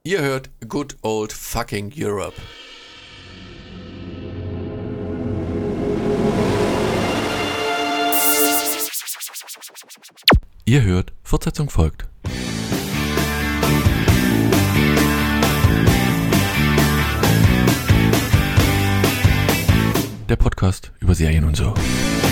Ihr hört Good Old Fucking Europe. Ihr hört, Fortsetzung folgt. Der Podcast über Serien und so.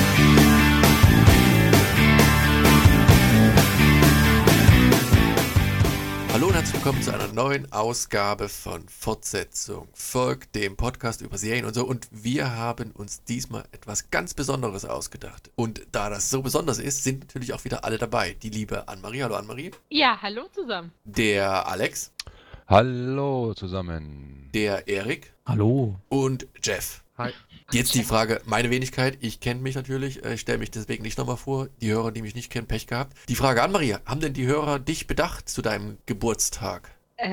Hallo und herzlich willkommen zu einer neuen Ausgabe von Fortsetzung folgt, dem Podcast über Serien und so. Und wir haben uns diesmal etwas ganz Besonderes ausgedacht. Und da das so besonders ist, sind natürlich auch wieder alle dabei. Die liebe Annemarie. Hallo Annemarie. Ja, hallo zusammen. Der Alex. Hallo zusammen. Der Erik. Hallo. Und Jeff. Hi. Jetzt die Frage, meine Wenigkeit, ich kenne mich natürlich, ich stelle mich deswegen nicht nochmal vor. Die Hörer, die mich nicht kennen, Pech gehabt. Die Frage an Maria, haben denn die Hörer dich bedacht zu deinem Geburtstag?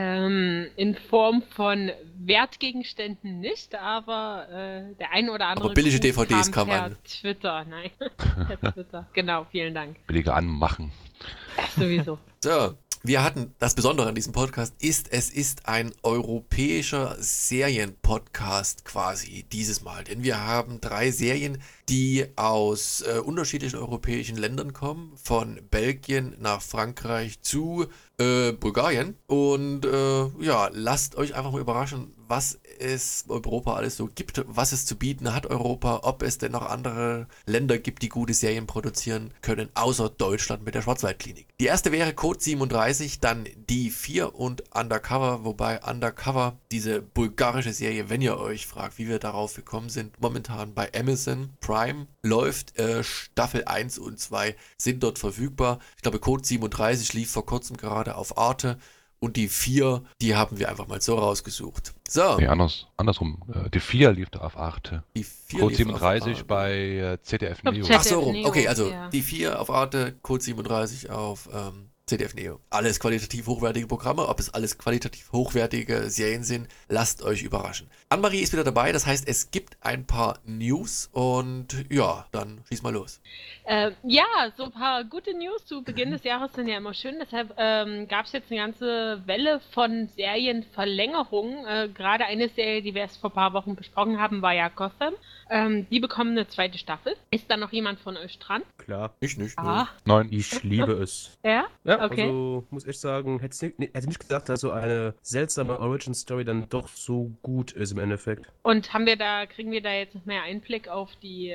In Form von Wertgegenständen nicht, aber der ein oder andere Aber billige Gruß DVDs kam kann per man. Twitter, nein, per Twitter. Genau, vielen Dank. Billige Anmachen. Sowieso. So, wir hatten, das Besondere an diesem Podcast ist, es ist ein europäischer Serienpodcast quasi dieses Mal. Denn wir haben 3 Serien, die aus unterschiedlichen europäischen Ländern kommen. Von Belgien nach Frankreich zu Bulgarien. Und ja, lasst euch einfach mal überraschen, was es in Europa alles so gibt, was es zu bieten hat Europa, ob es denn noch andere Länder gibt, die gute Serien produzieren können, außer Deutschland mit der Schwarzwaldklinik. Die erste wäre Code 37, dann die 4 und Undercover, wobei Undercover, diese bulgarische Serie, wenn ihr euch fragt, wie wir darauf gekommen sind, momentan bei Amazon Prime läuft, Staffel 1 und 2 sind dort verfügbar. Ich glaube, Code 37 lief vor kurzem gerade auf Arte. Und die 4, die haben wir einfach mal so rausgesucht. So. Nee, andersrum. Die 4 lief da auf Arte. Die 4 Code lief 37 auf Arte. bei ZDF Neo. ZDF Ach so rum. Neo, Okay, also ja. die 4 auf Arte, Code 37 auf ZDF Neo. Alles qualitativ hochwertige Programme. Ob es alles qualitativ hochwertige Serien sind, lasst euch überraschen. Annemarie ist wieder dabei, das heißt, es gibt ein paar News und ja, dann schieß mal los. Ja, so ein paar gute News zu Beginn des Jahres sind ja immer schön. Deshalb gab es jetzt eine ganze Welle von Serienverlängerungen. Gerade eine Serie, die wir erst vor ein paar Wochen besprochen haben, war ja Gotham. Die bekommen eine zweite Staffel. Ist da noch jemand von euch dran? Klar, Ich nicht. Ah, Nein. ich liebe es. ja? Ja, Okay. also muss ich sagen, hätte nicht gedacht, dass so eine seltsame Origin-Story dann doch so gut ist im Endeffekt. Und kriegen wir da jetzt noch mehr Einblick auf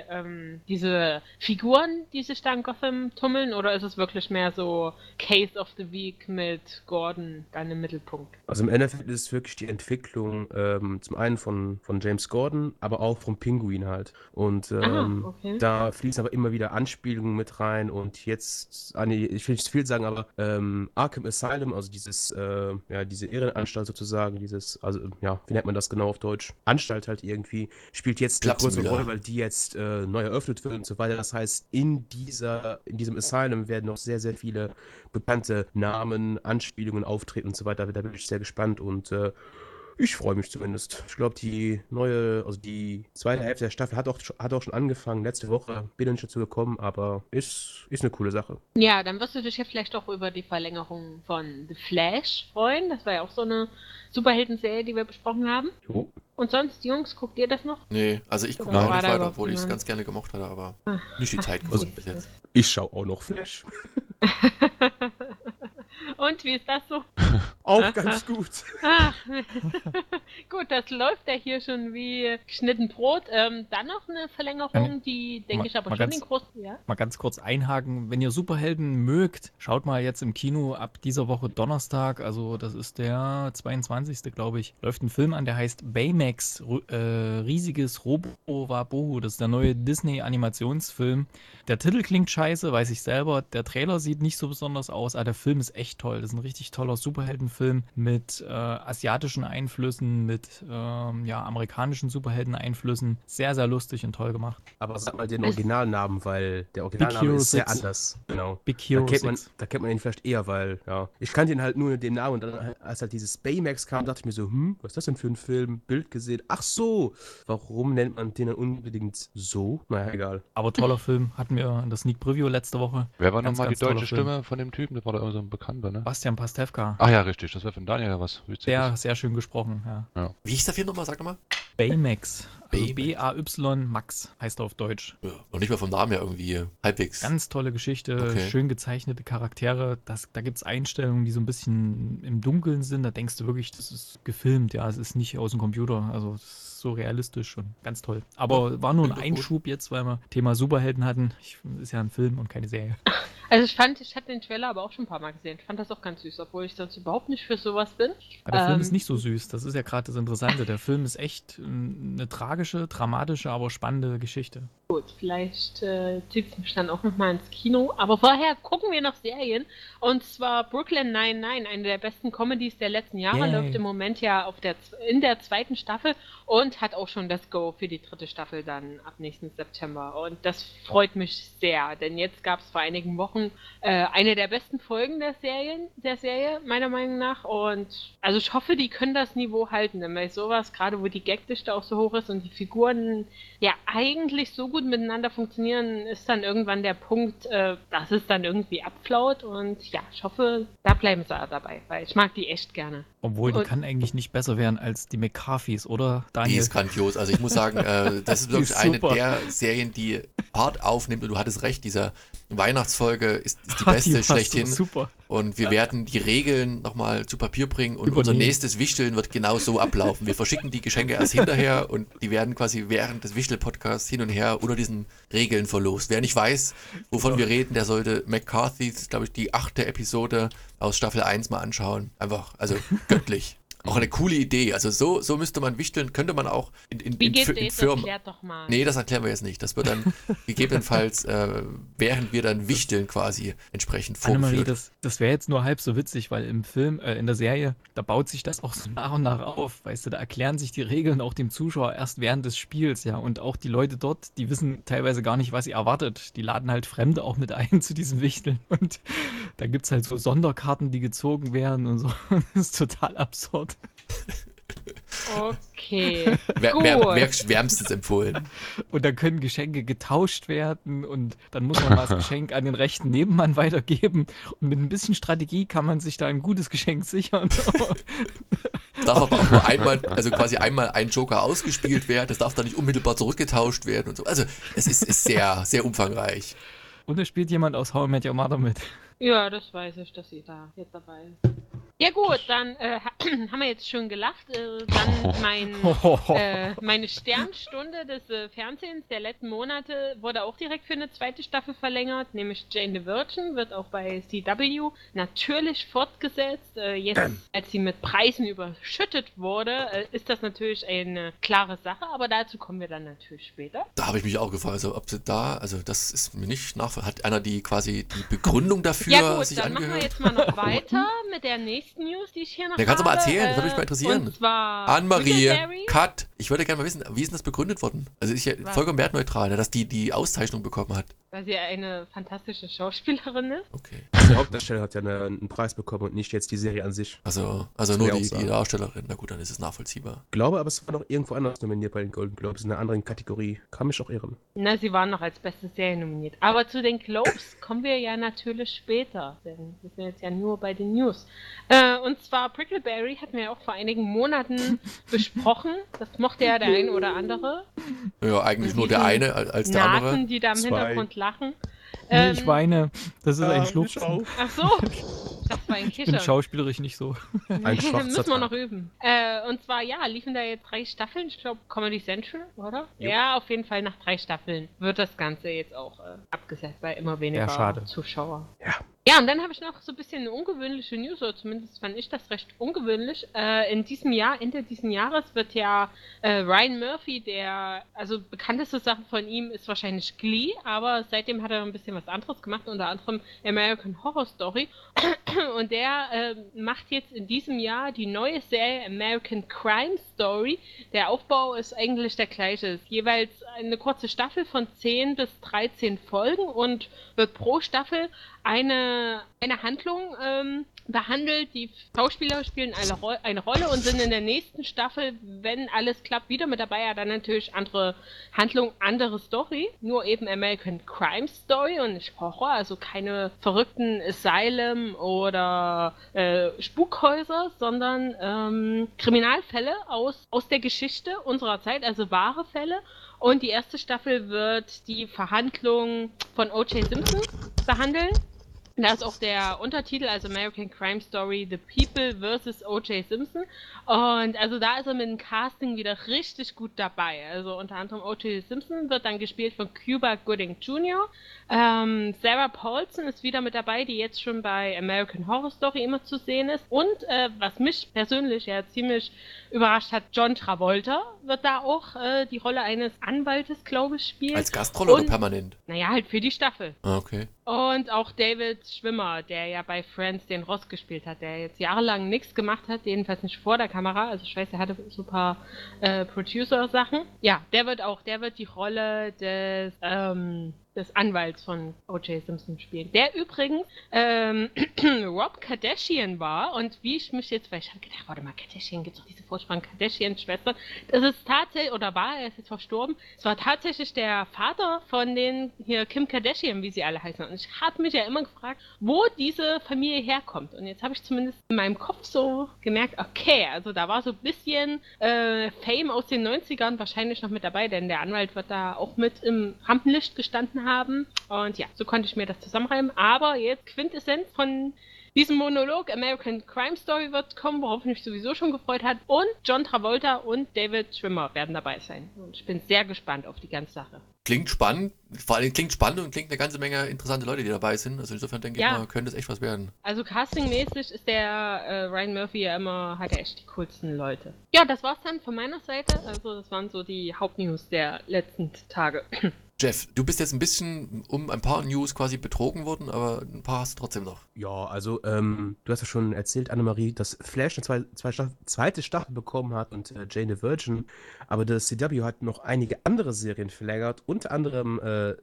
diese Figuren, die sich da in Gotham tummeln, oder ist es wirklich mehr so Case of the Week mit Gordon dann im Mittelpunkt? Also im Endeffekt ist es wirklich die Entwicklung zum einen von James Gordon, aber auch vom Pinguin halt. Und okay. da fließen aber immer wieder Anspielungen mit rein und jetzt, ich will nicht zu viel sagen, aber Arkham Asylum, also diese Irrenanstalt sozusagen, wie nennt man das genau auf Deutsch? Anstalt halt irgendwie, spielt jetzt eine größere Klapsmühle. Rolle, weil die jetzt neu eröffnet wird und so weiter. Das heißt, in diesem Asylum werden noch sehr, sehr viele bekannte Namen, Anspielungen auftreten und so weiter. Da bin ich sehr gespannt und ich freue mich zumindest. Ich glaube, die zweite Hälfte der Staffel hat auch schon angefangen. Letzte Woche bin ich dazu gekommen, aber ist eine coole Sache. Ja, dann wirst du dich ja vielleicht auch über die Verlängerung von The Flash freuen. Das war ja auch so eine Superhelden-Serie, die wir besprochen haben. Jo. Und sonst, Jungs, guckt ihr das noch? Nee, also ich gucke Oder auch war nicht da weiter, überhaupt obwohl ich es niemand? ganz gerne gemocht hatte, aber Ah. nicht die Zeit gefunden bis jetzt. Ich schaue auch noch Flash. Und wie ist das so? Auch ganz gut. Ach, gut, das läuft ja hier schon wie geschnitten Brot. Dann noch eine Verlängerung, die, denke ich, aber mal schon ganz- den großen, ja? Mal ganz kurz einhaken, wenn ihr Superhelden mögt, schaut mal jetzt im Kino ab dieser Woche Donnerstag, also das ist der 22. glaube ich, läuft ein Film an, der heißt Baymax, riesiges Robo-Wabohu, das ist der neue Disney-Animationsfilm. Der Titel klingt scheiße, weiß ich selber, der Trailer sieht nicht so besonders aus, aber der Film ist echt toll, das ist ein richtig toller Superheldenfilm mit asiatischen Einflüssen, mit amerikanischen Superhelden-Einflüssen, sehr, sehr lustig und toll gemacht. Aber sag mal den Es- Originalnamen, weil der Originalname Hero ist sehr 6. anders. Genau. Big Hero 6. Da kennt man ihn vielleicht eher, weil, ja. Ich kannte ihn halt nur mit dem Namen und dann, als halt dieses Baymax kam, dachte ich mir so, was ist das denn für ein Film? Bild gesehen. Ach so, warum nennt man den dann unbedingt so? Naja, egal. Aber toller Film, hatten wir in der Sneak Preview letzte Woche. Wer war Ganz, nochmal die ganz toller deutsche Film. Stimme von dem Typen? Das war da immer so ein bekannter. andere, ne? Bastian Pastewka. Ach ja, richtig. Das wäre von Daniel ja was Witziges. Sehr, sehr schön gesprochen, ja. Wie hieß der Film nochmal? Sag nochmal. Baymax. Also Baymax. B-A-Y Max heißt er auf Deutsch. Ja, noch nicht mal vom Namen her irgendwie halbwegs. Ganz tolle Geschichte, Okay. schön gezeichnete Charaktere. Da gibt es Einstellungen, die so ein bisschen im Dunkeln sind. Da denkst du wirklich, das ist gefilmt, ja. Es ist nicht aus dem Computer. Also es ist so realistisch und ganz toll. Aber war nur ein klingt doch gut. Einschub jetzt, weil wir Thema Superhelden hatten. Ist ja ein Film und keine Serie. Also ich hatte den Trailer aber auch schon ein paar Mal gesehen. Ich fand das auch ganz süß, obwohl ich sonst überhaupt nicht für sowas bin. Aber der Film ist nicht so süß. Das ist ja gerade das Interessante. Der Film ist echt eine tragische, dramatische, aber spannende Geschichte. Gut, vielleicht zieht es mich dann auch nochmal ins Kino. Aber vorher gucken wir noch Serien. Und zwar Brooklyn Nine-Nine, eine der besten Comedies der letzten Jahre, Yay. läuft im Moment ja in der zweiten Staffel und hat auch schon das Go für die dritte Staffel dann ab nächsten September. Und das freut mich sehr, denn jetzt gab es vor einigen Wochen eine der besten Folgen der Serie, meiner Meinung nach. Und also ich hoffe, die können das Niveau halten, denn bei sowas, gerade wo die Gagdichte auch so hoch ist und die Figuren ja eigentlich so gut miteinander funktionieren, ist dann irgendwann der Punkt, dass es dann irgendwie abflaut. Und ja, ich hoffe, da bleiben sie dabei, weil ich mag die echt gerne. Obwohl, die Und- kann eigentlich nicht besser werden als die McCarthys, oder, Die Daniel? ist grandios. Also ich muss sagen, das ist Die wirklich ist eine super. der Serien, die hart aufnimmt. Und du hattest recht, dieser Weihnachtsfolge ist die war beste so schlechthin. Super. Und wir werden die Regeln nochmal zu Papier bringen und unser Übernehmen. nächstes Wichteln wird genau so ablaufen. Wir verschicken die Geschenke erst hinterher und die werden quasi während des Wichtel-Podcasts hin und her unter diesen Regeln verlost. Wer nicht weiß, wovon wir reden, der sollte McCarthy's, glaube ich, die 8. Episode aus Staffel 1 mal anschauen. Einfach, also göttlich. Auch eine coole Idee. Also so müsste man wichteln, könnte man auch in Wie geht in das? Firmen. Erklärt doch mal. Nee, das erklären wir jetzt nicht. Das wird dann gegebenenfalls, während wir dann wichteln quasi entsprechend Annemarie, vorgeführt. das wäre jetzt nur halb so witzig, weil im Film, in der Serie, da baut sich das auch so nach und nach auf, weißt du, da erklären sich die Regeln auch dem Zuschauer erst während des Spiels, ja, und auch die Leute dort, die wissen teilweise gar nicht, was sie erwartet. Die laden halt Fremde auch mit ein zu diesem Wichteln und da gibt es halt so Sonderkarten, die gezogen werden und so. Das ist total absurd. Okay. Wer Gut. wärmstens empfohlen. Und dann können Geschenke getauscht werden und dann muss man mal das Geschenk an den rechten Nebenmann weitergeben. Und mit ein bisschen Strategie kann man sich da ein gutes Geschenk sichern. Darf aber auch nur einmal, also quasi einmal ein Joker ausgespielt werden. Das darf dann nicht unmittelbar zurückgetauscht werden und so. Also es ist sehr, sehr umfangreich. Und es spielt jemand aus How I Met Your Mother mit. Ja, das weiß ich, dass sie da jetzt dabei ist. Ja gut, dann haben wir jetzt schon gelacht. Dann meine Sternstunde des Fernsehens der letzten Monate wurde auch direkt für eine zweite Staffel verlängert, nämlich Jane the Virgin wird auch bei CW natürlich fortgesetzt. Jetzt, als sie mit Preisen überschüttet wurde, ist das natürlich eine klare Sache, aber dazu kommen wir dann natürlich später. Da habe ich mich auch gefragt, also ob sie da, also das ist mir nicht nachvollziehbar. Hat einer die quasi die Begründung dafür Ja gut, sich dann machen wir angehört? jetzt mal noch weiter mit der nächsten News, die ich hier noch Ja, kannst du habe. mal erzählen, das würde mich mal interessieren. Und zwar Anne-Marie, Brickleberry. Cut. Ich würde gerne mal wissen, wie ist denn das begründet worden? Also ist ja Was? vollkommen wertneutral, ne, dass die Auszeichnung bekommen hat. Weil sie eine fantastische Schauspielerin ist. Okay. Der Hauptdarsteller hat ja einen Preis bekommen und nicht jetzt die Serie an sich. Also Das nur will ich die auch sagen. Darstellerin. Na gut, dann ist es nachvollziehbar. Ich glaube, aber es war noch irgendwo anders nominiert bei den Golden Globes, in einer anderen Kategorie. Kann mich auch irren. Na, sie waren noch als beste Serie nominiert. Aber zu den Globes kommen wir ja natürlich später. Denn wir sind jetzt ja nur bei den News. Und zwar Brickleberry hatten wir ja auch vor einigen Monaten besprochen. Das mochte ja der ein oder andere. Ja, eigentlich nur der Diesen eine als der Nasen, andere. die da im Zwei. Hintergrund lachen. Nee, ich weine. Das ist ein Schluck. Ach so, das war ein Ich bin Kischer. schauspielerisch nicht so. Ein schwarzer Müssen wir Tag. noch üben. Und zwar, ja, liefen da jetzt 3 Staffeln. Ich glaube, Comedy Central, oder? Jo. Ja, auf jeden Fall nach 3 Staffeln wird das Ganze jetzt auch abgesetzt bei immer weniger Ja, schade. Zuschauer. Ja. Ja, und dann habe ich noch so ein bisschen eine ungewöhnliche News, oder zumindest fand ich das recht ungewöhnlich. In diesem Jahr, Ende dieses Jahres, wird ja Ryan Murphy, also bekannteste Sache von ihm ist wahrscheinlich Glee, aber seitdem hat er ein bisschen was anderes gemacht, unter anderem American Horror Story. Und der macht jetzt in diesem Jahr die neue Serie American Crime Story. Der Aufbau ist eigentlich der gleiche. Es ist jeweils eine kurze Staffel von 10 bis 13 Folgen und wird pro Staffel eine Handlung behandelt. Die Schauspieler spielen eine Rolle und sind in der nächsten Staffel, wenn alles klappt, wieder mit dabei. Ja, dann natürlich andere Handlung, andere Story. Nur eben American Crime Story und nicht Horror, also keine verrückten Asylum oder Spukhäuser, sondern Kriminalfälle aus der Geschichte unserer Zeit, also wahre Fälle. Und die erste Staffel wird die Verhandlung von O.J. Simpson behandeln. Da ist auch der Untertitel, also American Crime Story, The People vs. O.J. Simpson. Und also da ist er mit dem Casting wieder richtig gut dabei. Also unter anderem O.J. Simpson wird dann gespielt von Cuba Gooding Jr. Sarah Paulson ist wieder mit dabei, die jetzt schon bei American Horror Story immer zu sehen ist. Und was mich persönlich ja ziemlich überrascht hat, John Travolta wird da auch die Rolle eines Anwaltes, glaube ich, spielen. Als Gastrolle oder permanent? Naja, halt für die Staffel. Ah, okay. Und auch David Schwimmer, der ja bei Friends den Ross gespielt hat, der jetzt jahrelang nichts gemacht hat, jedenfalls nicht vor der Kamera. Also ich weiß, er hatte so ein paar Producer-Sachen. Ja, der wird die Rolle des Anwalts von O.J. Simpson spielen. Der übrigens Rob Kardashian war und wie ich mich jetzt, weil ich habe gedacht, warte mal, Kardashian, gibt es doch diese Vorspann Kardashian-Schwestern. Das ist tatsächlich, oder war, er ist jetzt verstorben, es war tatsächlich der Vater von den hier Kim Kardashian, wie sie alle heißen. Und ich habe mich ja immer gefragt, wo diese Familie herkommt. Und jetzt habe ich zumindest in meinem Kopf so gemerkt, okay, also da war so ein bisschen Fame aus den 90ern wahrscheinlich noch mit dabei, denn der Anwalt wird da auch mit im Rampenlicht gestanden haben. Und ja, so konnte ich mir das zusammenreimen. Aber jetzt Quintessenz von diesem Monolog, American Crime Story wird kommen, worauf ich mich sowieso schon gefreut habe. Und John Travolta und David Schwimmer werden dabei sein. Und ich bin sehr gespannt auf die ganze Sache. Klingt spannend, vor allem klingt spannend und klingt eine ganze Menge interessante Leute, die dabei sind. Also insofern denke ich mal, könnte es echt was werden. Also castingmäßig ist der Ryan Murphy ja immer, hat er echt die coolsten Leute. Ja, das war's dann von meiner Seite. Also das waren so die Hauptnews der letzten Tage. Jeff, du bist jetzt ein bisschen um ein paar News quasi betrogen worden, aber ein paar hast du trotzdem noch. Ja, also, du hast ja schon erzählt, Annemarie, dass Flash eine zweite Staffel bekommen hat und Jane the Virgin, aber das CW hat noch einige andere Serien verlängert, unter anderem,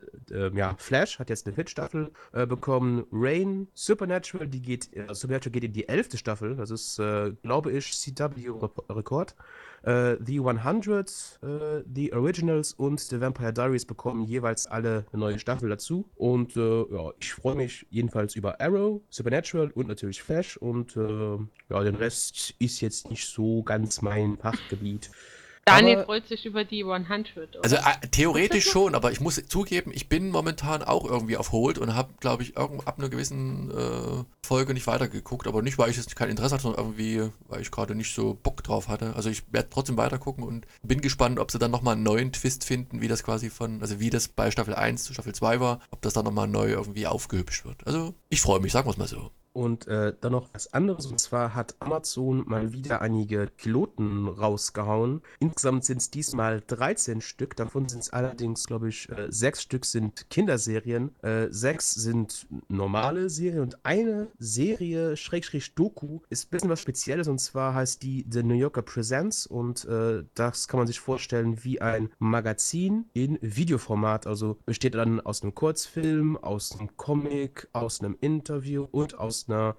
Flash hat jetzt eine 4. Staffel bekommen, Rain, Supernatural geht in die 11. Staffel, das ist, glaube ich, CW-Rekord. The 100, The Originals und The Vampire Diaries bekommen jeweils alle eine neue Staffel dazu. Und ich freue mich jedenfalls über Arrow, Supernatural und natürlich Flash. Und den Rest ist jetzt nicht so ganz mein Fachgebiet. Daniel freut sich über die 100, oder? Also theoretisch schon, aber ich muss zugeben, ich bin momentan auch irgendwie auf Hold und habe, glaube ich, ab einer gewissen Folge nicht weitergeguckt, aber nicht, weil ich jetzt kein Interesse hatte, sondern irgendwie, weil ich gerade nicht so Bock drauf hatte. Also ich werde trotzdem weitergucken und bin gespannt, ob sie dann nochmal einen neuen Twist finden, wie das quasi wie das bei Staffel 1 zu Staffel 2 war, ob das dann nochmal neu irgendwie aufgehübscht wird. Also ich freue mich, sagen wir es mal so. Und dann noch was anderes, und zwar hat Amazon mal wieder einige Piloten rausgehauen. Insgesamt sind es diesmal 13 Stück, davon sind es allerdings, glaube ich, 6 Stück sind Kinderserien, 6 sind normale Serien und eine Serie, Doku, ist ein bisschen was Spezielles, und zwar heißt die The New Yorker Presents, und das kann man sich vorstellen wie ein Magazin in Videoformat, also besteht dann aus einem Kurzfilm, aus einem Comic, aus einem Interview und aus einer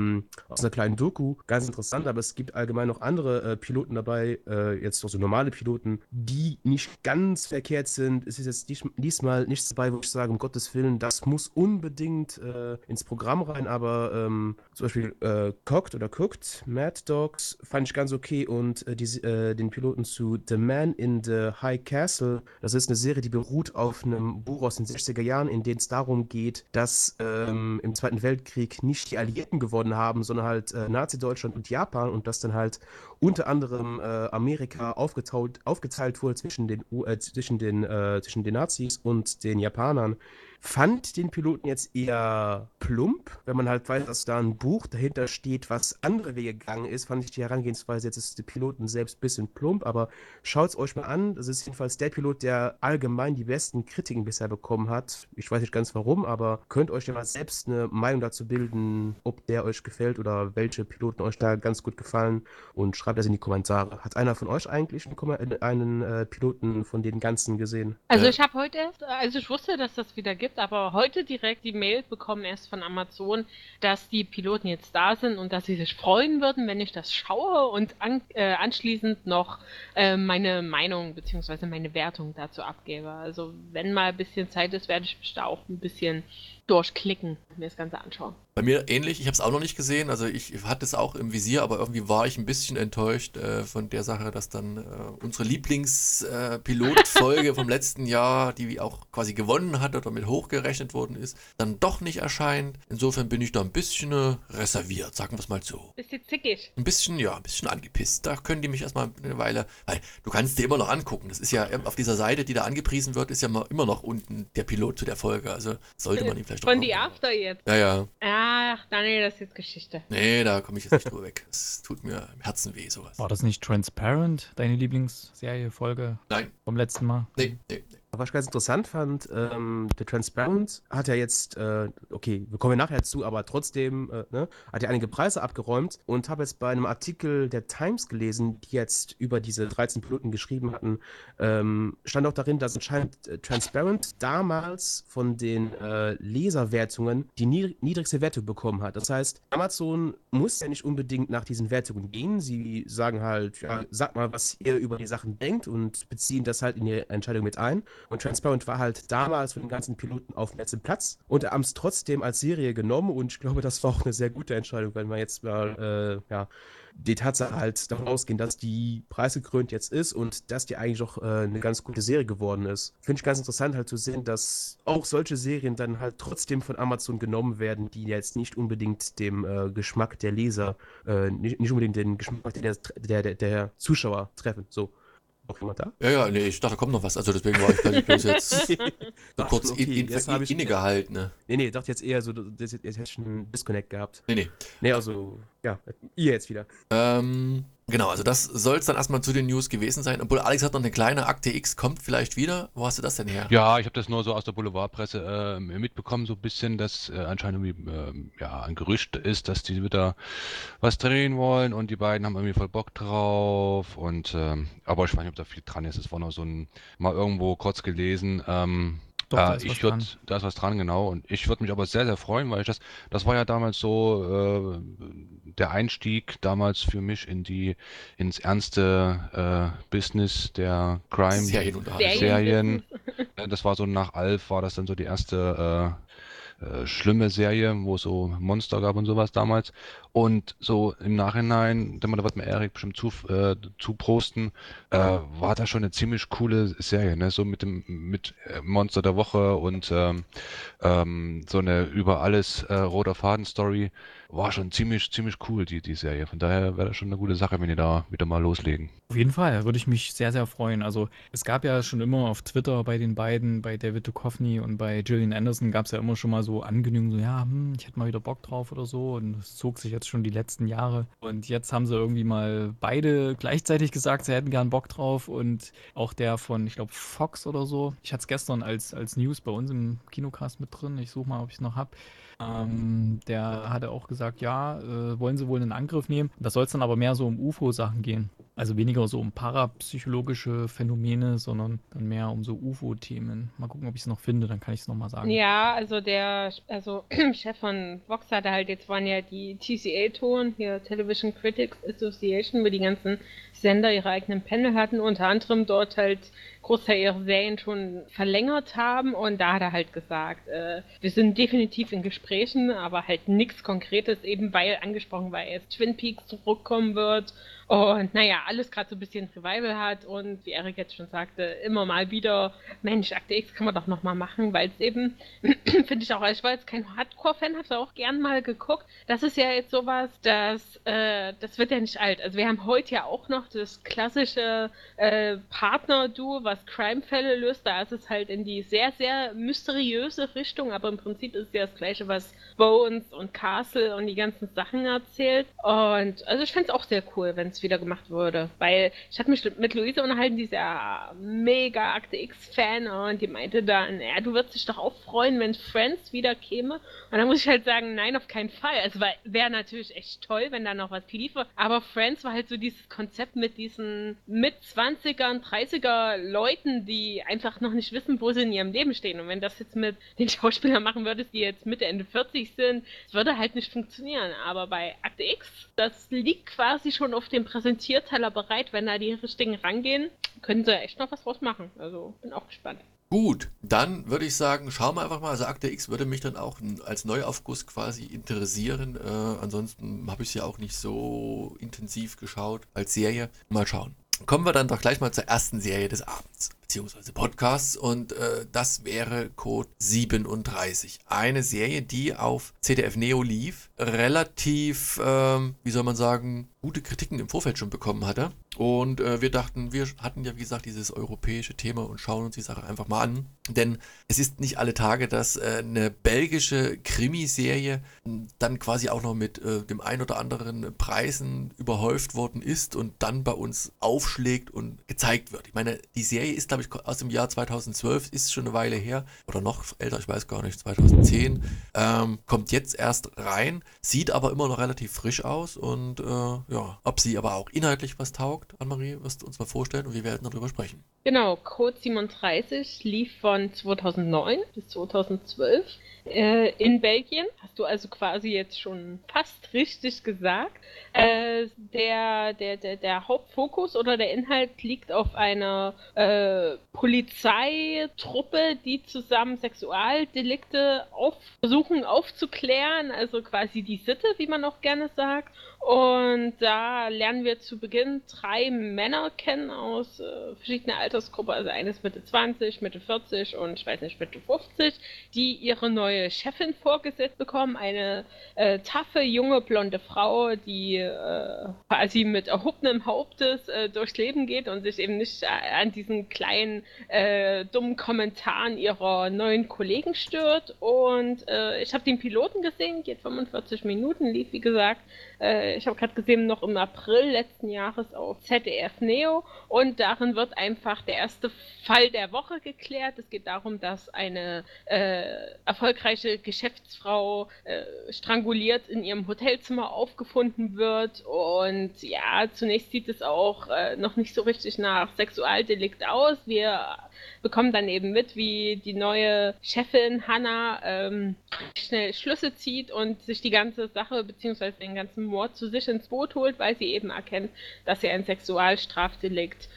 kleinen Doku. Ganz interessant, aber es gibt allgemein noch andere Piloten dabei, jetzt noch so normale Piloten, die nicht ganz verkehrt sind. Es ist jetzt diesmal nichts dabei, wo ich sage, um Gottes Willen, das muss unbedingt ins Programm rein, aber zum Beispiel Cooked, Mad Dogs fand ich ganz okay, und den Piloten zu The Man in the High Castle, das ist eine Serie, die beruht auf einem Buch aus den 60er Jahren, in dem es darum geht, dass im Zweiten Weltkrieg nicht die Alliierten gewonnen haben, sondern halt Nazi-Deutschland und Japan, und dass dann halt unter anderem Amerika aufgeteilt wurde zwischen den Nazis und den Japanern. Fand den Piloten jetzt eher plump, wenn man halt weiß, dass da ein Buch dahinter steht, was andere Wege gegangen ist, fand ich die Herangehensweise jetzt ist die Piloten selbst ein bisschen plump, aber schaut es euch mal an, das ist jedenfalls der Pilot, der allgemein die besten Kritiken bisher bekommen hat. Ich weiß nicht ganz warum, aber könnt euch ja mal selbst eine Meinung dazu bilden, ob der euch gefällt oder welche Piloten euch da ganz gut gefallen, und schreibt schreibt das in die Kommentare. Hat einer von euch eigentlich einen Piloten von den ganzen gesehen? Also ich habe heute erst, also ich wusste, dass das wieder gibt, aber heute direkt die Mail bekommen erst von Amazon, dass die Piloten jetzt da sind und dass sie sich freuen würden, wenn ich das schaue und anschließend noch meine Meinung bzw. meine Wertung dazu abgebe. Also wenn mal ein bisschen Zeit ist, werde ich mich da auch ein bisschen durchklicken und mir das Ganze anschauen. Bei mir ähnlich, ich habe es auch noch nicht gesehen, also ich hatte es auch im Visier, aber irgendwie war ich ein bisschen enttäuscht von der Sache, dass dann unsere Lieblingspilotfolge vom letzten Jahr, die auch quasi gewonnen hat oder mit hochgerechnet worden ist, dann doch nicht erscheint. Insofern bin ich da ein bisschen reserviert, sagen wir es mal so. Bisschen zickig. Ein bisschen angepisst. Da können die mich erstmal eine Weile, weil du kannst dir immer noch angucken. Das ist ja auf dieser Seite, die da angepriesen wird, ist ja immer noch unten der Pilot zu der Folge. Also sollte man ihn vielleicht Von die After jetzt. Ja. Ach, Daniel, das ist jetzt Geschichte. Nee, da komme ich jetzt nicht drüber weg. Das tut mir im Herzen weh, sowas. War das nicht Transparent, deine Lieblingsserie, Folge Nein. vom letzten Mal? Nee. Was ich ganz interessant fand, The Transparent hat ja jetzt, okay, wir kommen nachher zu, aber trotzdem, hat ja einige Preise abgeräumt und habe jetzt bei einem Artikel der Times gelesen, die jetzt über diese 13 Piloten geschrieben hatten, stand auch darin, dass anscheinend Transparent damals von den Leserwertungen die niedrigste Wertung bekommen hat. Das heißt, Amazon muss ja nicht unbedingt nach diesen Wertungen gehen. Sie sagen halt, ja, sagt mal, was ihr über die Sachen denkt und beziehen das halt in ihre Entscheidung mit ein. Und Transparent war halt damals von den ganzen Piloten auf dem letzten Platz und haben es trotzdem als Serie genommen und ich glaube, das war auch eine sehr gute Entscheidung, wenn man jetzt mal, die Tatsache halt davon ausgehen, dass die preisgekrönt jetzt ist und dass die eigentlich auch eine ganz gute Serie geworden ist. Finde ich ganz interessant halt zu sehen, dass auch solche Serien dann halt trotzdem von Amazon genommen werden, die jetzt nicht unbedingt dem Geschmack der Leser, nicht unbedingt den Geschmack der Zuschauer treffen. So. Noch jemand da? Ja, nee, ich dachte, da kommt noch was. Also deswegen war ich gar nicht bloß jetzt so kurz jetzt habe ich innegehalten. Ne? Nee, ich dachte jetzt eher so, jetzt hätte ich einen Disconnect gehabt. Nee. Nee, also, ja, ihr jetzt wieder. Genau, also das soll es dann erstmal zu den News gewesen sein. Obwohl Alex hat noch eine kleine Akte X, kommt vielleicht wieder. Wo hast du das denn her? Ja, ich habe das nur so aus der Boulevardpresse mitbekommen, so ein bisschen, dass anscheinend irgendwie ein Gerücht ist, dass die wieder was drehen wollen und die beiden haben irgendwie voll Bock drauf und aber ich weiß nicht, ob da viel dran ist. Es war nur so mal irgendwo kurz gelesen. Doch, da ist was dran. Da ist was dran, genau. Und ich würde mich aber sehr, sehr freuen, weil das war ja damals so der Einstieg damals für mich ins ernste Business der Crime-Serien. Das war so nach Alf, war das dann so die erste schlimme Serie, wo es so Monster gab und sowas damals. Und so im Nachhinein, da wird mir Erik bestimmt zuprosten, war das schon eine ziemlich coole Serie, ne? So mit Monster der Woche und so eine über alles roter Faden-Story. War schon ziemlich cool, die Serie. Von daher wäre das schon eine gute Sache, wenn die da wieder mal loslegen. Auf jeden Fall, würde ich mich sehr, sehr freuen. Also es gab ja schon immer auf Twitter bei den beiden, bei David Duchovny und bei Gillian Anderson, gab es ja immer schon mal so Ankündigungen, so ja, ich hätte mal wieder Bock drauf oder so. Und es zog sich jetzt schon die letzten Jahre. Und jetzt haben sie irgendwie mal beide gleichzeitig gesagt, sie hätten gern Bock drauf. Und auch der von, ich glaube, Fox oder so. Ich hatte es gestern als News bei uns im Kinocast mit drin. Ich suche mal, ob ich es noch habe. Der hatte auch gesagt, ja, wollen sie wohl einen Angriff nehmen. Da soll es dann aber mehr so um UFO-Sachen gehen. Also weniger so um parapsychologische Phänomene, sondern dann mehr um so UFO-Themen. Mal gucken, ob ich es noch finde, dann kann ich es nochmal sagen. Ja, also der Chef von Vox hatte halt, jetzt waren ja die TCA-Ton, hier Television Critics Association, wo die ganzen Sender ihre eigenen Panel hatten, unter anderem dort halt Großteil ihrer Serien schon verlängert haben und da hat er halt gesagt, wir sind definitiv in Gesprächen, aber halt nichts Konkretes, eben weil angesprochen war, erst Twin Peaks zurückkommen wird und naja, alles gerade so ein bisschen Revival hat und wie Erik jetzt schon sagte, immer mal wieder, Mensch, Akte X kann man doch nochmal machen, weil es eben, finde ich auch, ich war jetzt kein Hardcore-Fan, hab's auch gern mal geguckt, das ist ja jetzt sowas, das wird ja nicht alt, also wir haben heute ja auch noch das klassische Partner-Duo, was Crime-Fälle löst, da ist es halt in die sehr, sehr mysteriöse Richtung, aber im Prinzip ist es ja das gleiche, was Bones und Castle und die ganzen Sachen erzählt und also ich fände es auch sehr cool, wenn es Friends wieder gemacht wurde. Weil ich hatte mich mit Luise unterhalten, die ist ja mega Akte X-Fan und die meinte dann, ja, du würdest dich doch auch freuen, wenn Friends wieder käme. Und dann muss ich halt sagen, nein, auf keinen Fall. Also wäre natürlich echt toll, wenn da noch was liefe. Aber Friends war halt so dieses Konzept mit diesen Mit-20ern, 30er Leuten, die einfach noch nicht wissen, wo sie in ihrem Leben stehen. Und wenn das jetzt mit den Schauspielern machen würdest, die jetzt Mitte, Ende 40 sind, das würde halt nicht funktionieren. Aber bei Akte X, das liegt quasi schon auf dem Präsentierteller bereit. Wenn da die richtigen rangehen, können sie echt noch was draus machen. Also bin auch gespannt. Gut, dann würde ich sagen, schauen wir einfach mal. Also Akte X würde mich dann auch als Neuaufguss quasi interessieren. Ansonsten habe ich es ja auch nicht so intensiv geschaut als Serie. Mal schauen. Kommen wir dann doch gleich mal zur ersten Serie des Abends, beziehungsweise Podcasts, und das wäre Code 37. Eine Serie, die auf ZDF Neo lief, relativ, wie soll man sagen, gute Kritiken im Vorfeld schon bekommen hatte. Und wir dachten, wir hatten ja wie gesagt dieses europäische Thema und schauen uns die Sache einfach mal an. Denn es ist nicht alle Tage, dass eine belgische Krimiserie dann quasi auch noch mit dem ein oder anderen Preisen überhäuft worden ist und dann bei uns aufschlägt und gezeigt wird. Ich meine, die Serie ist, glaube ich, aus dem Jahr 2012, ist schon eine Weile her, oder noch älter, ich weiß gar nicht, 2010, kommt jetzt erst rein, sieht aber immer noch relativ frisch aus und ja, ob sie aber auch inhaltlich was taugt, Annemarie, wirst du uns mal vorstellen und wir werden darüber sprechen. Genau, Code 37 lief von 2009 bis 2012 in Belgien. Hast du also quasi jetzt schon fast richtig gesagt. Der Hauptfokus oder der Inhalt liegt auf einer Polizeitruppe, die zusammen Sexualdelikte versuchen aufzuklären, also quasi die Sitte, wie man auch gerne sagt. Und da lernen wir zu Beginn 3 Männer kennen aus verschiedenen Altersgruppen, also eines Mitte 20, Mitte 40 und ich weiß nicht, Mitte 50, die ihre neue Chefin vorgesetzt bekommen, eine taffe, junge, blonde Frau, die quasi mit erhobenem Hauptes durchs Leben geht und sich eben nicht an diesen kleinen, dummen Kommentaren ihrer neuen Kollegen stört. Und ich habe den Piloten gesehen, geht 45 Minuten, lief wie gesagt, ich habe gerade gesehen, noch im April letzten Jahres auf ZDF Neo, und darin wird einfach der erste Fall der Woche geklärt. Es geht darum, dass eine erfolgreiche Geschäftsfrau stranguliert in ihrem Hotelzimmer aufgefunden wird, und ja, zunächst sieht es auch noch nicht so richtig nach Sexualdelikt aus. Wir bekommen dann eben mit, wie die neue Chefin Hannah schnell Schlüsse zieht und sich die ganze Sache bzw. den ganzen Mord zu sich ins Boot holt, weil sie eben erkennt, dass ihr ein Sexualstrafdelikt,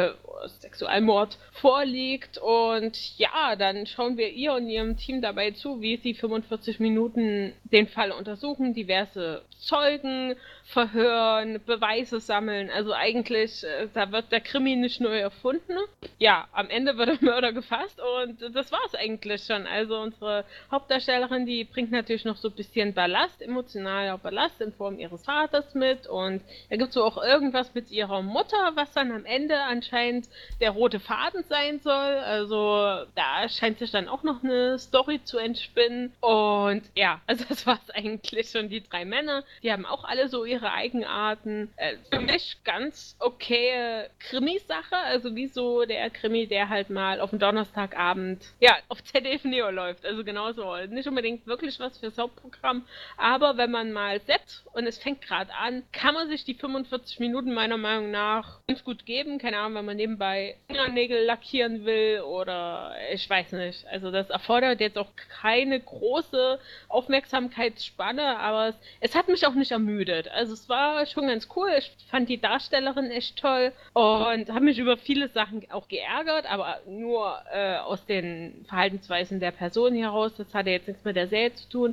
Sexualmord vorliegt. Und ja, dann schauen wir ihr und ihrem Team dabei zu, wie sie 45 Minuten den Fall untersuchen, diverse Zeugen verhören, Beweise sammeln. Also eigentlich, da wird der Krimi nicht neu erfunden. Ja, am Ende wird der Mörder gefasst und das war's eigentlich schon. Also unsere Hauptdarstellerin, die bringt natürlich noch so ein bisschen Ballast, emotionaler Ballast in Form ihres Vaters mit, und da gibt's so auch irgendwas mit ihrer Mutter, was dann am Ende anscheinend der rote Faden sein soll. Also da scheint sich dann auch noch eine Story zu entspinnen. Und ja, also das war's eigentlich schon, die 3 Männer. Die haben auch alle so ihre Eigenarten. Für mich ganz okay Krimisache, also wie so der Krimi, der halt mal auf dem Donnerstagabend, ja, auf ZDF Neo läuft. Also genauso. Nicht unbedingt wirklich was fürs Hauptprogramm, aber wenn man mal setzt und es fängt gerade an, kann man sich die 45 Minuten meiner Meinung nach ganz gut geben. Keine Ahnung, wenn man nebenbei Fingernägel lackieren will oder ich weiß nicht. Also das erfordert jetzt auch keine große Aufmerksamkeitsspanne, aber es hat mich auch nicht ermüdet. Also es war schon ganz cool. Ich fand die Darstellerin echt toll und habe mich über viele Sachen auch geärgert, aber nur aus den Verhaltensweisen der Person heraus. Das hatte jetzt nichts mit der Serie zu tun.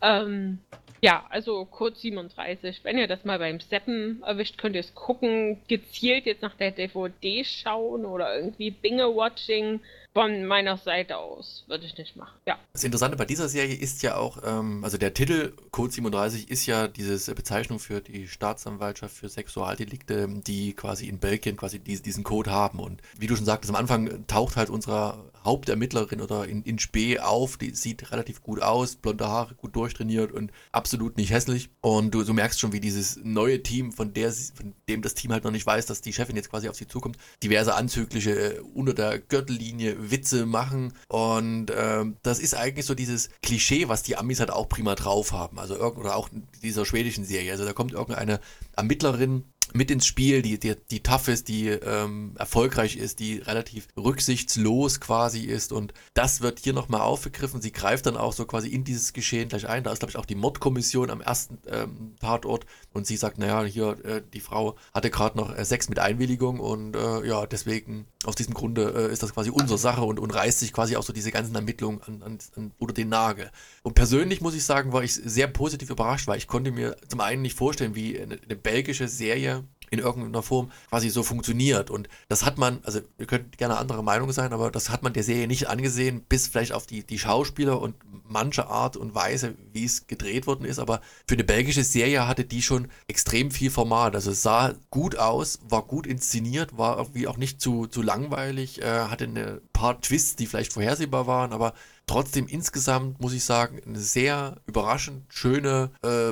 Ja, also Code 37. Wenn ihr das mal beim Zappen erwischt, könnt ihr es gucken. Gezielt jetzt nach der DVD schauen oder irgendwie Binge-Watching. Von meiner Seite aus würde ich nicht machen, ja. Das Interessante bei dieser Serie ist ja auch, also der Titel Code 37 ist ja diese Bezeichnung für die Staatsanwaltschaft für Sexualdelikte, die quasi in Belgien quasi diesen Code haben. Und wie du schon sagtest, am Anfang taucht halt unsere Hauptermittlerin oder in Spee auf, die sieht relativ gut aus, blonde Haare, gut durchtrainiert und ab absolut nicht hässlich. Und du merkst schon, wie dieses neue Team, von dem das Team halt noch nicht weiß, dass die Chefin jetzt quasi auf sie zukommt, diverse anzügliche unter der Gürtellinie Witze machen. Und das ist eigentlich so dieses Klischee, was die Amis halt auch prima drauf haben. Also oder auch in dieser schwedischen Serie. Also da kommt irgendeine Ermittlerin mit ins Spiel, die tough ist, die erfolgreich ist, die relativ rücksichtslos quasi ist, und das wird hier nochmal aufgegriffen. Sie greift dann auch so quasi in dieses Geschehen gleich ein. Da ist, glaube ich, auch die Mordkommission am ersten Tatort, und sie sagt, naja, hier, die Frau hatte gerade noch Sex mit Einwilligung, und ja, deswegen, aus diesem Grunde ist das quasi unsere Sache, und reißt sich quasi auch so diese ganzen Ermittlungen unter den Nagel. Und persönlich muss ich sagen, war ich sehr positiv überrascht, weil ich konnte mir zum einen nicht vorstellen, wie eine belgische Serie in irgendeiner Form quasi so funktioniert. Und das hat man, also ihr könnt gerne anderer Meinung sein, aber das hat man der Serie nicht angesehen, bis vielleicht auf die Schauspieler und manche Art und Weise, wie es gedreht worden ist. Aber für eine belgische Serie hatte die schon extrem viel Format. Also es sah gut aus, war gut inszeniert, war irgendwie auch nicht zu langweilig, hatte ein paar Twists, die vielleicht vorhersehbar waren, aber trotzdem insgesamt, muss ich sagen, eine sehr überraschend schöne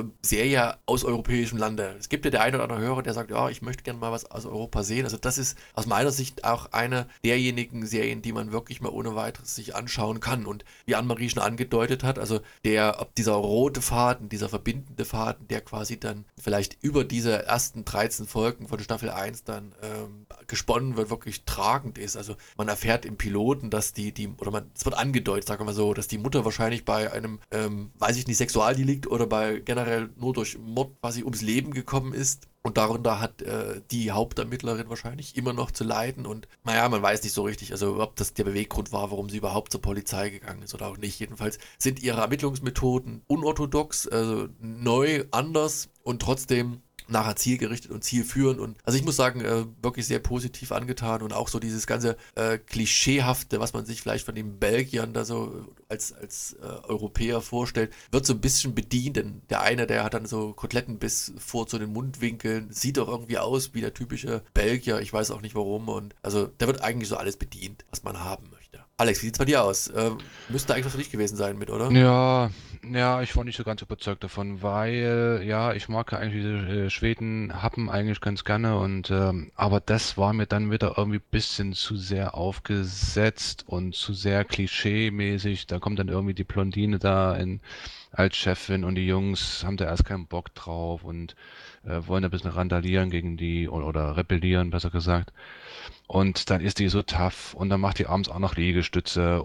Serie aus europäischem Lande. Es gibt ja der eine oder andere Hörer, der sagt, ja, ich möchte gerne mal was aus Europa sehen. Also das ist aus meiner Sicht auch eine derjenigen Serien, die man wirklich mal ohne weiteres sich anschauen kann. Und wie Annemarie schon angedeutet hat, also ob dieser rote Faden, dieser verbindende Faden, der quasi dann vielleicht über diese ersten 13 Folgen von Staffel 1 dann gesponnen wird, wirklich tragend ist. Also man erfährt im Piloten, dass es wird angedeutet, sagen wir mal so, dass die Mutter wahrscheinlich bei einem, weiß ich nicht, Sexualdelikt oder bei generell nur durch Mord quasi ums Leben gekommen ist. Und darunter hat die Hauptermittlerin wahrscheinlich immer noch zu leiden. Und naja, man weiß nicht so richtig, also ob das der Beweggrund war, warum sie überhaupt zur Polizei gegangen ist oder auch nicht. Jedenfalls sind ihre Ermittlungsmethoden unorthodox, also neu, anders und trotzdem nachher zielgerichtet und zielführend. Und also ich muss sagen, wirklich sehr positiv angetan, und auch so dieses ganze Klischeehafte, was man sich vielleicht von den Belgiern da so als Europäer vorstellt, wird so ein bisschen bedient, denn der eine, der hat dann so Kotelettenbiss vor zu den Mundwinkeln, sieht doch irgendwie aus wie der typische Belgier, ich weiß auch nicht warum, und also da wird eigentlich so alles bedient, was man haben möchte. Alex, wie sieht's bei dir aus? Müsste eigentlich was für dich gewesen sein mit, oder? Ja, ich war nicht so ganz überzeugt davon, weil, ja, ich mag ja eigentlich diese Schweden-Happen eigentlich ganz gerne, und aber das war mir dann wieder irgendwie ein bisschen zu sehr aufgesetzt und zu sehr klischee-mäßig. Da kommt dann irgendwie die Blondine da als Chefin, und die Jungs haben da erst keinen Bock drauf und wollen ein bisschen randalieren gegen die, oder rebellieren, besser gesagt. Und dann ist die so tough, und dann macht die abends auch noch Liegestütze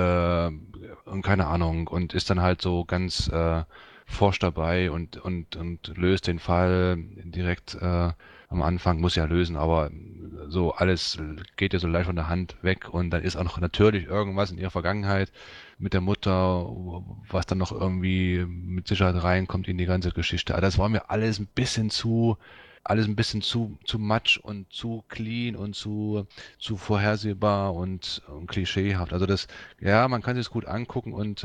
und keine Ahnung, und ist dann halt so ganz forsch dabei und löst den Fall direkt am Anfang, muss ja lösen, aber so alles geht ja so leicht von der Hand weg, und dann ist auch noch natürlich irgendwas in ihrer Vergangenheit mit der Mutter, was dann noch irgendwie mit Sicherheit reinkommt in die ganze Geschichte. Aber das war mir alles ein bisschen zu much und zu clean und zu vorhersehbar und klischeehaft. Also ja, man kann sich das gut angucken, und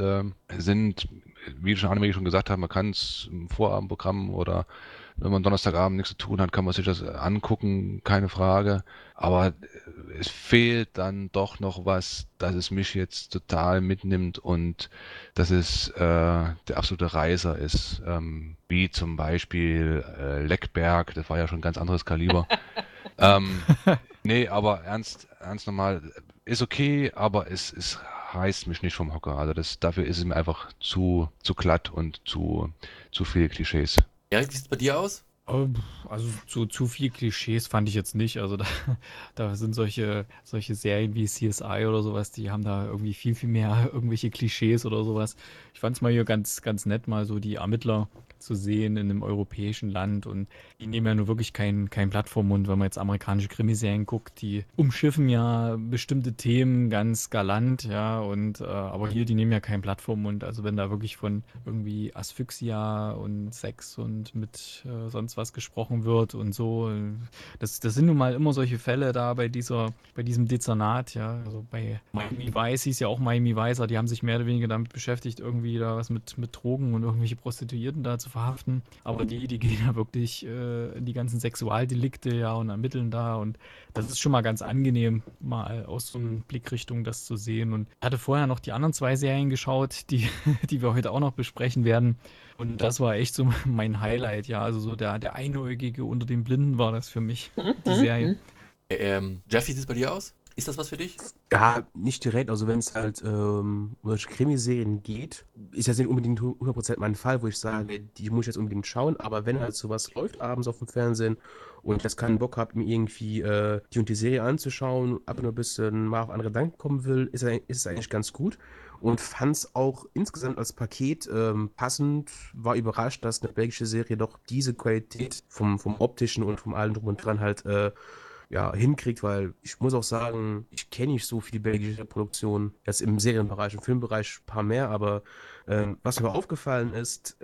wie schon Annemarie schon gesagt hat, man kann es im Vorabendprogramm oder wenn man Donnerstagabend nichts zu tun hat, kann man sich das angucken, keine Frage. Aber es fehlt dann doch noch was, dass es mich jetzt total mitnimmt und dass es der absolute Reißer ist. Wie zum Beispiel Leckberg, das war ja schon ein ganz anderes Kaliber. Nee, aber ernst nochmal, ist okay, aber es reißt mich nicht vom Hocker. Also dafür ist es mir einfach zu glatt und zu viele Klischees. Ja, wie sieht's bei dir aus? Also so zu viel Klischees fand ich jetzt nicht. Also da sind solche Serien wie CSI oder sowas, die haben da irgendwie viel, viel mehr irgendwelche Klischees oder sowas. Ich fand es mal hier ganz, ganz nett, mal so die Ermittler zu sehen in einem europäischen Land, und die nehmen ja nur wirklich kein Blatt vom Mund, wenn man jetzt amerikanische Krimiserien guckt, die umschiffen ja bestimmte Themen ganz galant, ja, und aber hier, die nehmen ja kein Blatt vom Mund. Also wenn da wirklich von irgendwie Asphyxia und Sex und mit sonst was gesprochen wird und so, das sind nun mal immer solche Fälle da bei diesem Dezernat, ja, also bei Miami Vice hieß ja auch Miami Vice, die haben sich mehr oder weniger damit beschäftigt, irgendwie da was mit Drogen und irgendwelche Prostituierten da zu verhaften. Aber die gehen ja wirklich in die ganzen Sexualdelikte, ja, und ermitteln da. Und das ist schon mal ganz angenehm, mal aus so einer Blickrichtung das zu sehen. Und ich hatte vorher noch die anderen 2 Serien geschaut, die wir heute auch noch besprechen werden. Und das war echt so mein Highlight, ja. Also so der Einäugige unter den Blinden war das für mich, die Serie. Jeff, wie sieht es bei dir aus? Ist das was für dich? Ja, nicht direkt. Also wenn es halt um solche Krimiserien geht, ist das nicht unbedingt 100% mein Fall, wo ich sage, die muss ich jetzt unbedingt schauen. Aber wenn halt sowas läuft abends auf dem Fernsehen und ich jetzt keinen Bock habe, mir irgendwie die und die Serie anzuschauen, aber nur ein bisschen mal auf andere Gedanken kommen will, ist es eigentlich ganz gut. Und fand es auch insgesamt als Paket passend, war überrascht, dass eine belgische Serie doch diese Qualität vom optischen und vom allem drum und dran halt hinkriegt, weil ich muss auch sagen, ich kenne nicht so viel belgische Produktion, jetzt im Serienbereich, im Filmbereich ein paar mehr, aber was mir aufgefallen ist,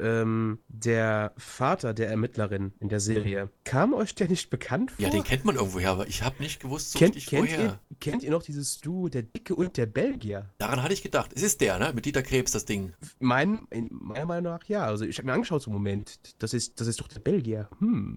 der Vater der Ermittlerin in der Serie, kam euch der nicht bekannt vor? Ja, den kennt man irgendwoher, aber ich habe nicht gewusst so richtig woher. Kennt ihr noch dieses Duo, der Dicke und der Belgier? Daran hatte ich gedacht. Es ist der, ne? Mit Dieter Krebs, das Ding. Meiner Meinung nach ja. Also ich habe mir angeschaut so einen Moment, das ist doch der Belgier.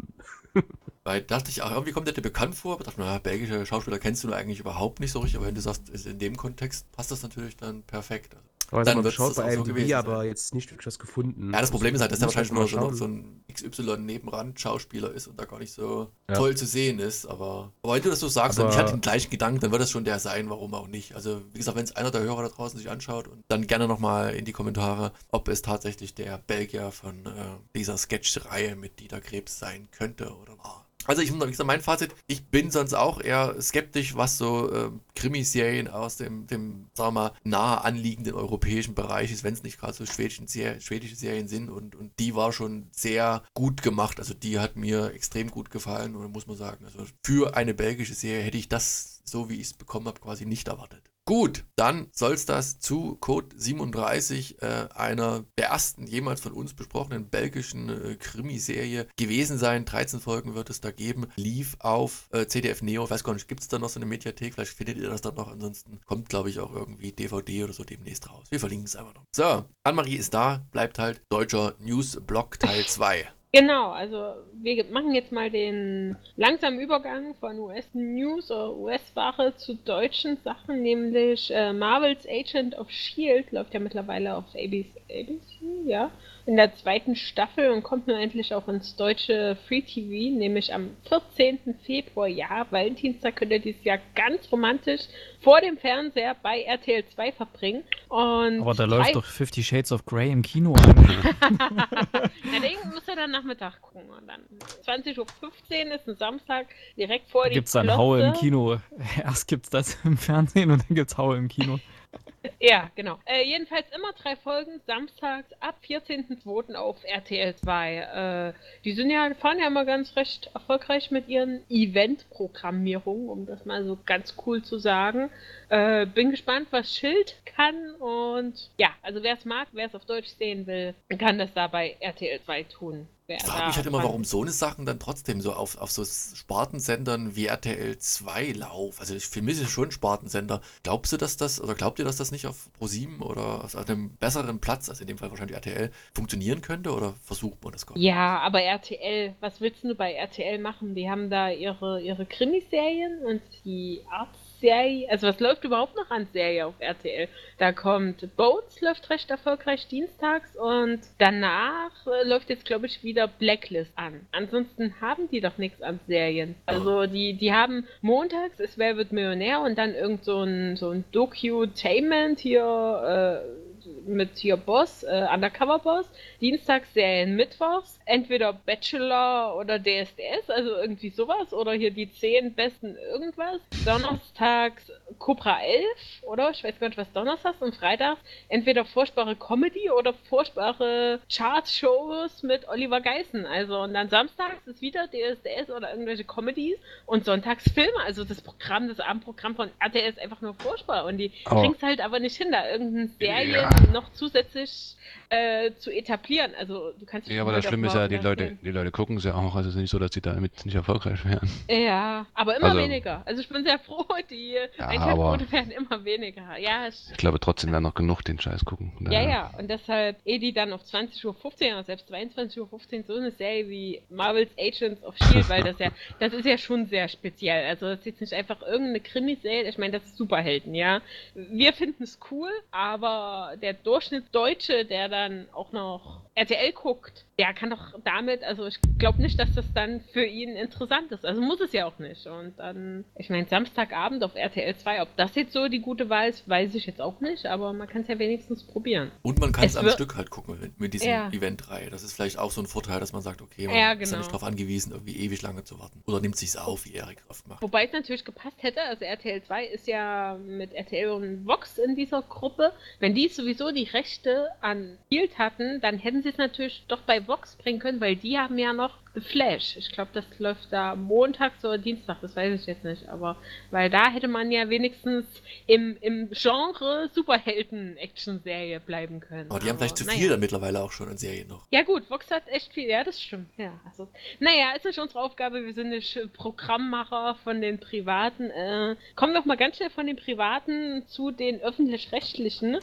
Weil dachte ich, irgendwie kommt der dir bekannt vor, aber dachte, na, belgische Schauspieler kennst du eigentlich überhaupt nicht so richtig, aber wenn du sagst, ist in dem Kontext passt das natürlich dann perfekt. Aber Dann man wird's schaut das bei auch so IMDb, gewesen aber sein. jetzt nicht wirklich was gefunden. Ja, das Problem ist halt, dass der muss wahrscheinlich halt nur mal so schauen. ein XY-Nebenrand-Schauspieler ist und da gar nicht so Ja. toll zu sehen ist. Aber wenn du das so sagst, und Aber- ich hatte den gleichen Gedanken, dann wird das schon der sein, warum auch nicht. Also, wie gesagt, wenn es einer der Hörer da draußen sich anschaut und dann gerne nochmal in die Kommentare, ob es tatsächlich der Belgier von dieser Sketch-Reihe mit Dieter Krebs sein könnte oder war. Also wie gesagt, mein Fazit, ich bin sonst auch eher skeptisch, was so Krimiserien aus dem, sagen wir mal, nahe anliegenden europäischen Bereich ist, wenn es nicht gerade so schwedische Serien sind und die war schon sehr gut gemacht, also die hat mir extrem gut gefallen und muss man sagen, also für eine belgische Serie hätte ich das, so wie ich es bekommen habe, quasi nicht erwartet. Gut, dann soll es das zu Code 37, einer der ersten jemals von uns besprochenen belgischen Krimiserie gewesen sein. 13 Folgen wird es da geben. Lief auf CDF Neo. Ich weiß gar nicht, gibt es da noch so eine Mediathek? Vielleicht findet ihr das dann noch. Ansonsten kommt, glaube ich, auch irgendwie DVD oder so demnächst raus. Wir verlinken es einfach noch. So, Annemarie ist da. Bleibt halt deutscher Newsblock Teil 2. Genau, also wir machen jetzt mal den langsamen Übergang von US-News oder US-Ware zu deutschen Sachen, nämlich Marvel's Agent of S.H.I.E.L.D. läuft ja mittlerweile auf ABC, ja, in der 2. Staffel und kommt nun endlich auch ins deutsche Free TV, nämlich am 14. Februar. Ja, Valentinstag könnt ihr dieses Jahr ganz romantisch vor dem Fernseher bei RTL 2 verbringen. Und Aber da läuft doch 50 Shades of Grey im Kino an. Na, den müsst ihr dann Nachmittag gucken. Und dann 20:15 Uhr ist ein Samstag direkt vor die Gibt's dann Klotze. Hau im Kino. Erst gibt's das im Fernsehen und dann gibt's Hau im Kino. Ja, genau. Jedenfalls immer 3 Folgen, samstags ab 14.02. auf RTL 2. Fahren ja immer ganz recht erfolgreich mit ihren Event-Programmierungen, um das mal so ganz cool zu sagen. Bin gespannt, was Schild kann und ja, also wer es mag, wer es auf Deutsch sehen will, kann das da bei RTL 2 tun. Ich frage mich halt immer, warum so eine Sachen dann trotzdem so auf so Spartensendern wie RTL 2 laufen. Also für mich ist es schon ein Spartensender. Glaubt ihr, dass das nicht auf ProSieben oder auf einem besseren Platz, also in dem Fall wahrscheinlich RTL, funktionieren könnte oder versucht man das gar nicht? Ja, aber RTL, was willst du bei RTL machen? Die haben da ihre Krimiserien und die Artserie. Also was läuft überhaupt noch an Serie auf RTL? Da kommt Boats, läuft recht erfolgreich dienstags und danach läuft jetzt, glaube ich, wieder Blacklist an. Ansonsten haben die doch nichts an Serien. Also die haben montags ist Wer wird Millionär und dann irgend so ein Docutainment hier mit hier Boss, Undercover Boss, dienstags Serien, mittwochs, entweder Bachelor oder DSDS, also irgendwie sowas, oder hier die 10 besten irgendwas, donnerstags Cobra 11, oder? Ich weiß gar nicht, was donnerstags und freitags, entweder furchtbare Comedy oder furchtbare Chartshows mit Oliver Geissen, also und dann samstags ist wieder DSDS oder irgendwelche Comedies und sonntags Filme, also das Abendprogramm von RTL ist einfach nur furchtbar und die Aber- kriegt's halt aber nicht hin, da irgendein noch zusätzlich zu etablieren. Also du kannst dich Ja, aber das halt auf Schlimme ist ja, morgen die Leute gucken sie auch, also es ist nicht so, dass sie damit nicht erfolgreich werden. Ja, aber immer Also, weniger. Also ich bin sehr froh, die ja, Einschaltquote aber werden immer weniger. Ja, ich glaube trotzdem werden noch genug den Scheiß gucken. ja, Daher. ja. Und deshalb, ehe die dann auf 20:15 Uhr oder selbst 22:15 Uhr so eine Serie wie Marvel's Agents of S.H.I.E.L.D., weil das ist ja schon sehr speziell. Also das ist jetzt nicht einfach irgendeine Krimiserie. Ich meine, das ist Superhelden, ja. Wir finden es cool, aber der Durchschnittsdeutsche, der dann auch noch RTL guckt, der kann doch damit, also ich glaube nicht, dass das dann für ihn interessant ist. Also muss es ja auch nicht. Und dann, ich meine, Samstagabend auf RTL 2, ob das jetzt so die gute Wahl ist, weiß ich jetzt auch nicht, aber man kann es ja wenigstens probieren. Und man kann es Es am wird- Stück halt gucken mit diesem Ja. Eventreihe. Das ist vielleicht auch so ein Vorteil, dass man sagt, okay, man Ja, ist ja nicht genau. darauf angewiesen, irgendwie ewig lange zu warten. Oder nimmt sich's auf, wie Erik oft macht. Wobei es natürlich gepasst hätte, also RTL 2 ist ja mit RTL und Vox in dieser Gruppe. Wenn die sowieso die Rechte an Shield hatten, dann hätten sie es natürlich doch bei Vox bringen können, weil die haben ja noch The Flash. Ich glaube, das läuft da montags oder Dienstag, das weiß ich jetzt nicht. Aber weil da hätte man ja wenigstens im Genre Superhelden-Action-Serie bleiben können. Aber die haben vielleicht zu naja. viel da mittlerweile auch schon in Serien noch. Ja gut, Vox hat echt viel, ja, das stimmt. Ja, also, naja, ist nicht unsere Aufgabe, wir sind nicht Programmmacher von den Privaten. Kommen wir doch mal ganz schnell von den Privaten zu den Öffentlich-Rechtlichen.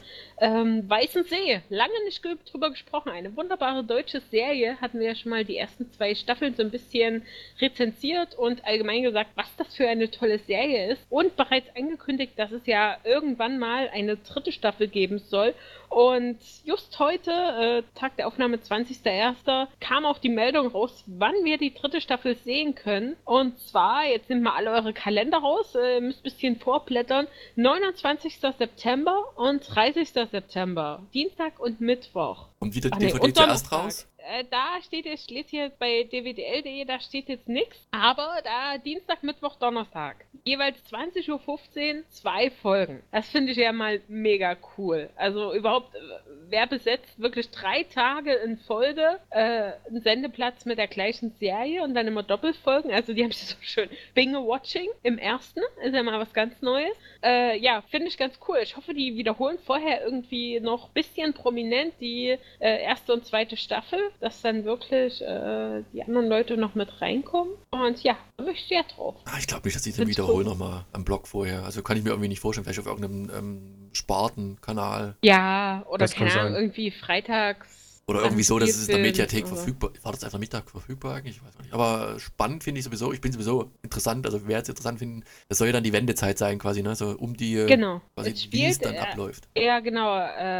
Weißen See, lange nicht drüber gesprochen. Eine wunderbare deutsche Serie, hatten wir ja schon mal die ersten 2 Staffeln so ein bisschen rezensiert und allgemein gesagt, was das für eine tolle Serie ist. Und bereits angekündigt, dass es ja irgendwann mal eine 3. Staffel geben soll. Und just heute, Tag der Aufnahme 20.01., kam auch die Meldung raus, wann wir die 3. Staffel sehen können. Und zwar, jetzt nehmt mal alle eure Kalender raus, müsst ein bisschen vorblättern, 29. September und 30. September, Dienstag und Mittwoch. Und wieder Ach die nee, DVD und zuerst Donnerstag. raus? Da steht jetzt, ich lese hier bei dwdl.de, da steht jetzt nichts, aber da Dienstag, Mittwoch, Donnerstag. Jeweils 20:15 Uhr 2 Folgen. Das finde ich ja mal mega cool. Also überhaupt, wer besetzt wirklich 3 Tage in Folge einen Sendeplatz mit der gleichen Serie und dann immer Doppelfolgen. Also die haben sich so schön Binge-Watching im ersten, ist ja mal was ganz Neues. Ja, finde ich ganz cool. Ich hoffe, die wiederholen vorher irgendwie noch ein bisschen prominent die erste und zweite Staffel, dass dann wirklich die anderen Leute noch mit reinkommen. Und ja, da bin ich sehr drauf. Ich glaube nicht, dass die den Find's wiederholen cool. nochmal am Blog vorher. Also kann ich mir irgendwie nicht vorstellen, vielleicht auf irgendeinem Spartenkanal. Ja, oder Das kann keine Ahnung, sein. irgendwie freitags. Oder irgendwie so, dass es in der Spielfilm Mediathek oder- verfügbar ist. War das einfach Mittag verfügbar eigentlich? Ich weiß auch nicht. Aber spannend finde ich sowieso. Ich bin sowieso interessant. Also wer es interessant finden, das soll ja dann die Wendezeit sein quasi, ne? So um die, Genau. quasi Es wie es spielt, dann abläuft. Ja, genau.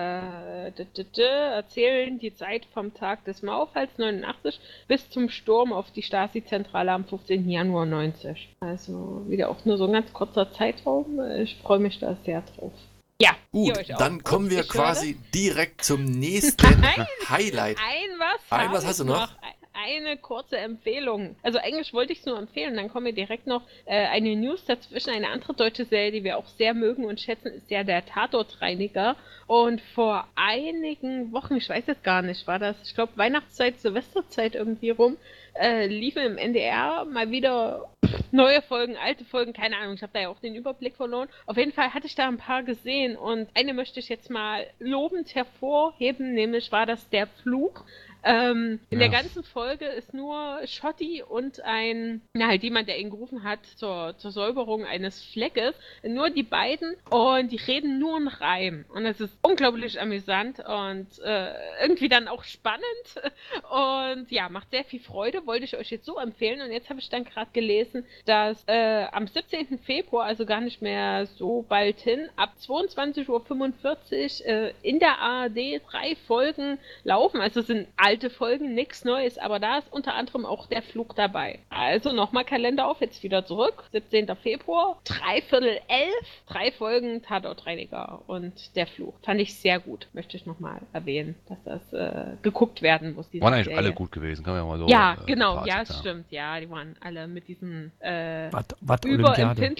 Erzählen die Zeit vom Tag des Mauerfalls 89 bis zum Sturm auf die Stasi-Zentrale am 15. Januar 90. Also wieder auch nur so ein ganz kurzer Zeitraum. Ich freue mich da sehr drauf. Ja, Gut, ihr euch auch. dann kommen Und wir ich quasi direkt zum nächsten Nein. Highlight. Ein was hast du noch? Eine kurze Empfehlung. Also eigentlich wollte ich es nur empfehlen, dann kommen wir direkt noch eine News dazwischen. Eine andere deutsche Serie, die wir auch sehr mögen und schätzen, ist ja der Tatortreiniger. Und vor einigen Wochen, ich weiß jetzt gar nicht, war das, ich glaube Weihnachtszeit, Silvesterzeit irgendwie rum, liefen im NDR mal wieder neue Folgen, alte Folgen, keine Ahnung, ich habe da ja auch den Überblick verloren. Auf jeden Fall hatte ich da ein paar gesehen und eine möchte ich jetzt mal lobend hervorheben, nämlich war das Der Fluch. In der ganzen Folge ist nur Schotti und halt jemand, der ihn gerufen hat zur Säuberung eines Fleckes. Nur die beiden und die reden nur in Reim. Und das ist unglaublich amüsant und irgendwie dann auch spannend. Und ja, macht sehr viel Freude, wollte ich euch jetzt so empfehlen. Und jetzt habe ich dann gerade gelesen, dass am 17. Februar, also gar nicht mehr so bald hin, ab 22:45 Uhr in der ARD 3 Folgen laufen. Also sind alte Folgen, nichts Neues, aber da ist unter anderem auch Der Flug dabei. Also nochmal Kalender auf, jetzt wieder zurück. 17. Februar, 10:45, 3 Folgen Tatortreiniger und Der Flug. Fand ich sehr gut, möchte ich nochmal erwähnen, dass das geguckt werden muss. diese Waren eigentlich Serie. alle gut gewesen, kann man ja mal so. Ja, genau, Fazit ja, sagen. stimmt. Ja, die waren alle mit diesem Watt-Olympiade.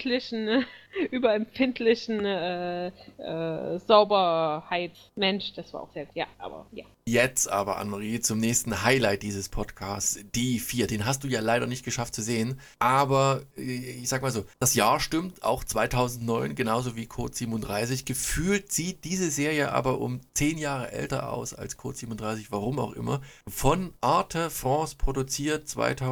überempfindlichen Sauberheitsmensch. Das war auch sehr gut. Ja, aber ja. jetzt aber, Annemarie, zum nächsten Highlight dieses Podcasts, die 4. Den hast du ja leider nicht geschafft zu sehen, aber ich sag mal so, das Jahr stimmt, auch 2009, genauso wie Code 37. Gefühlt sieht diese Serie aber um 10 Jahre älter aus als Code 37, warum auch immer. Von Arte France produziert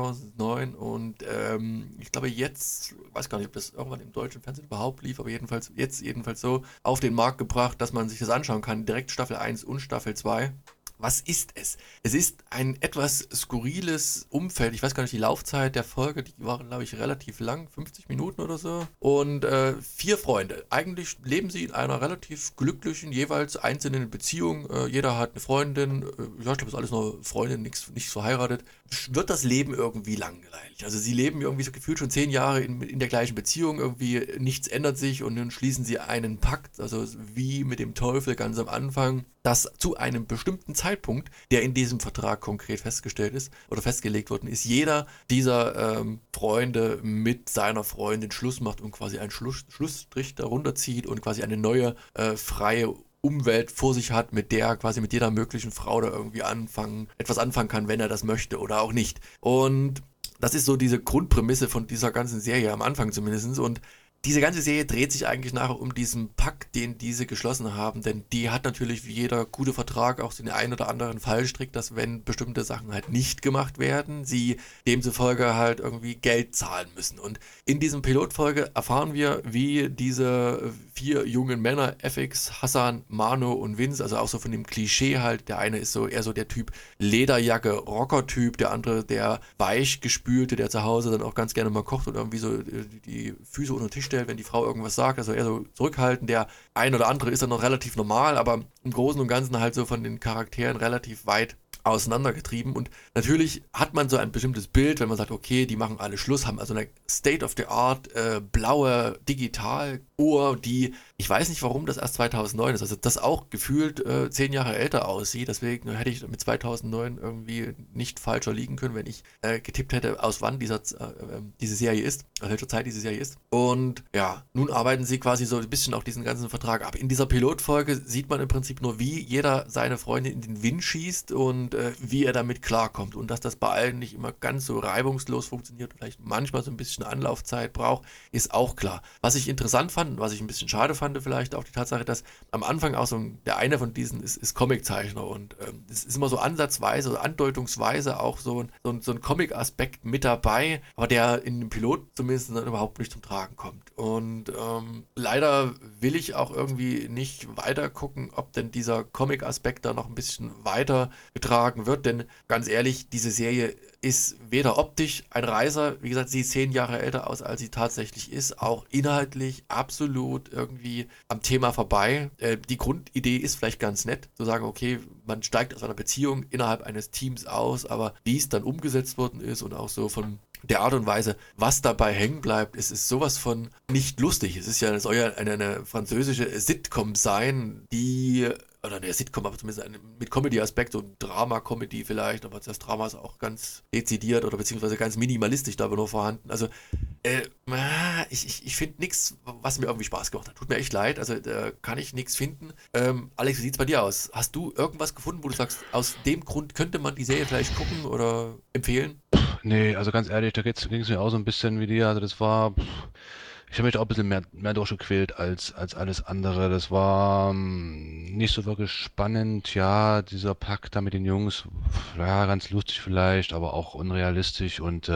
2009 und ich glaube jetzt, weiß gar nicht, ob das irgendwann im deutschen Fernsehen überhaupt lief, aber jedenfalls so auf den Markt gebracht, dass man sich das anschauen kann. Direkt Staffel 1 und Staffel 2. Was ist es? Es ist ein etwas skurriles Umfeld. Ich weiß gar nicht, die Laufzeit der Folge, die war, glaube ich, relativ lang, 50 Minuten oder so. Und 4 Freunde. Eigentlich leben sie in einer relativ glücklichen, jeweils einzelnen Beziehung. Jeder hat eine Freundin. Ich glaube, es ist alles nur Freundin, nicht verheiratet. Wird das Leben irgendwie langweilig? Also sie leben irgendwie so gefühlt schon 10 Jahre in der gleichen Beziehung. Irgendwie nichts ändert sich und nun schließen sie einen Pakt, also wie mit dem Teufel ganz am Anfang, dass zu einem bestimmten Zeitpunkt, der in diesem Vertrag konkret festgestellt ist oder festgelegt worden ist, jeder dieser Freunde mit seiner Freundin Schluss macht und quasi einen Schlussstrich darunter zieht und quasi eine neue freie Umwelt vor sich hat, mit der quasi mit jeder möglichen Frau da irgendwie etwas anfangen kann, wenn er das möchte oder auch nicht. Und das ist so diese Grundprämisse von dieser ganzen Serie, am Anfang zumindest. Und diese ganze Serie dreht sich eigentlich nachher um diesen Pakt, den diese geschlossen haben, denn die hat natürlich wie jeder gute Vertrag auch den einen oder anderen Fallstrick, dass wenn bestimmte Sachen halt nicht gemacht werden, sie demzufolge halt irgendwie Geld zahlen müssen. Und in diesem Pilotfolge erfahren wir, wie diese 4 jungen Männer, FX, Hassan, Mano und Vince, also auch so von dem Klischee halt, der eine ist so eher so der Typ Lederjacke, Rocker-Typ, der andere der weichgespülte, der zu Hause dann auch ganz gerne mal kocht und irgendwie so die Füße unter den Tisch stellt, wenn die Frau irgendwas sagt, also eher so zurückhaltend. Der ein oder andere ist dann noch relativ normal, aber im Großen und Ganzen halt so von den Charakteren relativ weit auseinandergetrieben. Und natürlich hat man so ein bestimmtes Bild, wenn man sagt, okay, die machen alle Schluss, haben also eine State-of-the-Art blaue Digitaluhr, die, ich weiß nicht, warum das erst 2009 ist, also das auch gefühlt 10 Jahre älter aussieht, deswegen hätte ich mit 2009 irgendwie nicht falscher liegen können, wenn ich getippt hätte, aus wann diese Serie ist, aus welcher Zeit diese Serie ist. Und ja, nun arbeiten sie quasi so ein bisschen auch diesen ganzen Vertrag ab. In dieser Pilotfolge sieht man im Prinzip nur, wie jeder seine Freundin in den Wind schießt und wie er damit klarkommt. Und dass das bei allen nicht immer ganz so reibungslos funktioniert, vielleicht manchmal so ein bisschen Anlaufzeit braucht, ist auch klar. Was ich interessant fand, was ich ein bisschen schade fand, vielleicht auch die Tatsache, dass am Anfang auch so der eine von diesen ist Comiczeichner und es ist immer so ansatzweise oder andeutungsweise auch so ein Comic-Aspekt mit dabei, aber der in dem Pilot zumindest dann überhaupt nicht zum Tragen kommt. Und leider will ich auch irgendwie nicht weiter gucken, ob denn dieser Comic-Aspekt da noch ein bisschen weiter getragen wird, denn ganz ehrlich, diese Serie ist weder optisch ein Reißer, wie gesagt, sie ist 10 Jahre älter aus, als sie tatsächlich ist, auch inhaltlich absolut irgendwie am Thema vorbei. Die Grundidee ist vielleicht ganz nett, zu sagen, okay, man steigt aus einer Beziehung innerhalb eines Teams aus, aber wie es dann umgesetzt worden ist und auch so von der Art und Weise, was dabei hängen bleibt, ist sowas von nicht lustig. Es ist ja, es soll ja eine französische Sitcom sein, die, oder eine Sitcom, aber zumindest mit Comedy-Aspekt, so Drama-Comedy vielleicht, aber das Drama ist auch ganz dezidiert oder beziehungsweise ganz minimalistisch da aber nur vorhanden. Also, ich finde nichts, was mir irgendwie Spaß gemacht hat. Tut mir echt leid, also da kann ich nichts finden. Alex, wie sieht's bei dir aus? Hast du irgendwas gefunden, wo du sagst, aus dem Grund könnte man die Serie vielleicht gucken oder empfehlen? Nee, also ganz ehrlich, da ging es mir auch so ein bisschen wie dir. Also das war, ich habe mich auch ein bisschen mehr durchgequält als alles andere. Das war nicht so wirklich spannend. Ja, dieser Pakt da mit den Jungs, ja, ganz lustig vielleicht, aber auch unrealistisch und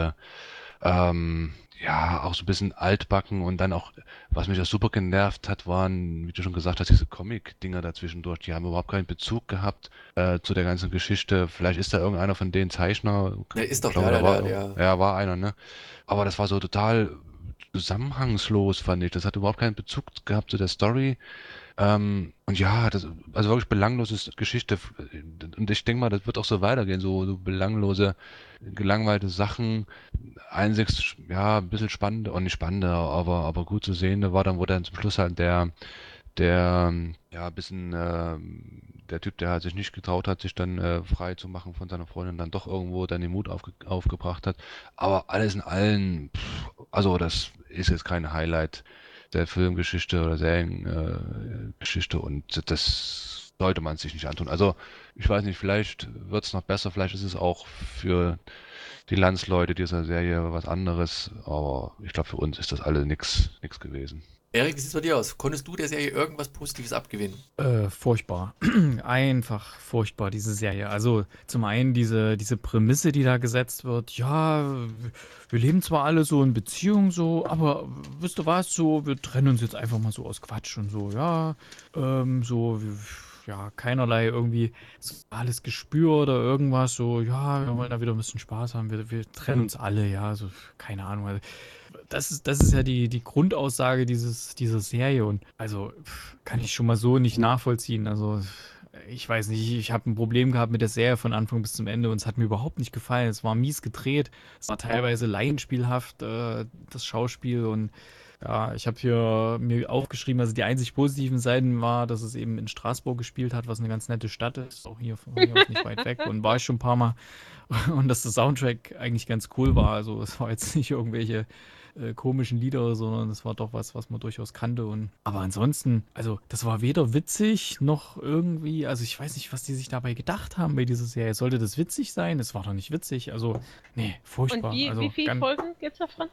ja, auch so ein bisschen altbacken und dann auch, was mich auch super genervt hat, waren, wie du schon gesagt hast, diese Comic-Dinger dazwischendurch, die haben überhaupt keinen Bezug gehabt zu der ganzen Geschichte. Vielleicht ist da irgendeiner von denen Zeichner, Der ist ich doch glaube, leider da war, der. ja, war einer, ne? Aber das war so total zusammenhangslos, fand ich. Das hat überhaupt keinen Bezug gehabt zu der Story. Und ja, also wirklich belanglose Geschichte. Und ich denke mal, das wird auch so weitergehen, so belanglose, gelangweilte Sachen. Einzig, ja, ein bisschen spannend, auch nicht spannender, aber gut zu sehen war dann, wo dann zum Schluss halt ja, ein bisschen, der Typ, der halt sich nicht getraut hat, sich dann frei zu machen von seiner Freundin, dann doch irgendwo dann den Mut aufgebracht hat. Aber alles in allem, also das ist jetzt kein Highlight der Filmgeschichte oder Seriengeschichte und das sollte man sich nicht antun. Also, ich weiß nicht, vielleicht wird es noch besser, vielleicht ist es auch für die Landsleute dieser Serie was anderes, aber ich glaube, für uns ist das alle nix gewesen. Erik, wie sieht es bei dir aus? Konntest du der Serie irgendwas Positives abgewinnen? Furchtbar. Einfach furchtbar, diese Serie. Also zum einen diese Prämisse, die da gesetzt wird, ja, wir leben zwar alle so in Beziehung so, aber wisst ihr was, so, wir trennen uns jetzt einfach mal so aus Quatsch und so, ja, so, ja, keinerlei irgendwie soziales Gespür oder irgendwas, so, ja, wir wollen da wieder ein bisschen Spaß haben, wir trennen uns alle, ja, so, keine Ahnung, also, das ist ja die Grundaussage dieser Serie und also kann ich schon mal so nicht nachvollziehen. Also ich weiß nicht, ich habe ein Problem gehabt mit der Serie von Anfang bis zum Ende und es hat mir überhaupt nicht gefallen. Es war mies gedreht, es war teilweise laienspielhaft, das Schauspiel und ja, ich habe hier mir aufgeschrieben, also die einzig positiven Seiten war, dass es eben in Straßburg gespielt hat, was eine ganz nette Stadt ist, auch hier von hier aus nicht weit weg und war ich schon ein paar Mal und dass der Soundtrack eigentlich ganz cool war. Also es war jetzt nicht irgendwelche komischen Lieder, sondern es war doch was man durchaus kannte. Aber ansonsten, also das war weder witzig noch irgendwie, also ich weiß nicht, was die sich dabei gedacht haben bei dieser Serie. Sollte das witzig sein? Es war doch nicht witzig. Also, nee, furchtbar. Und also, wie viele Folgen gibt's davon?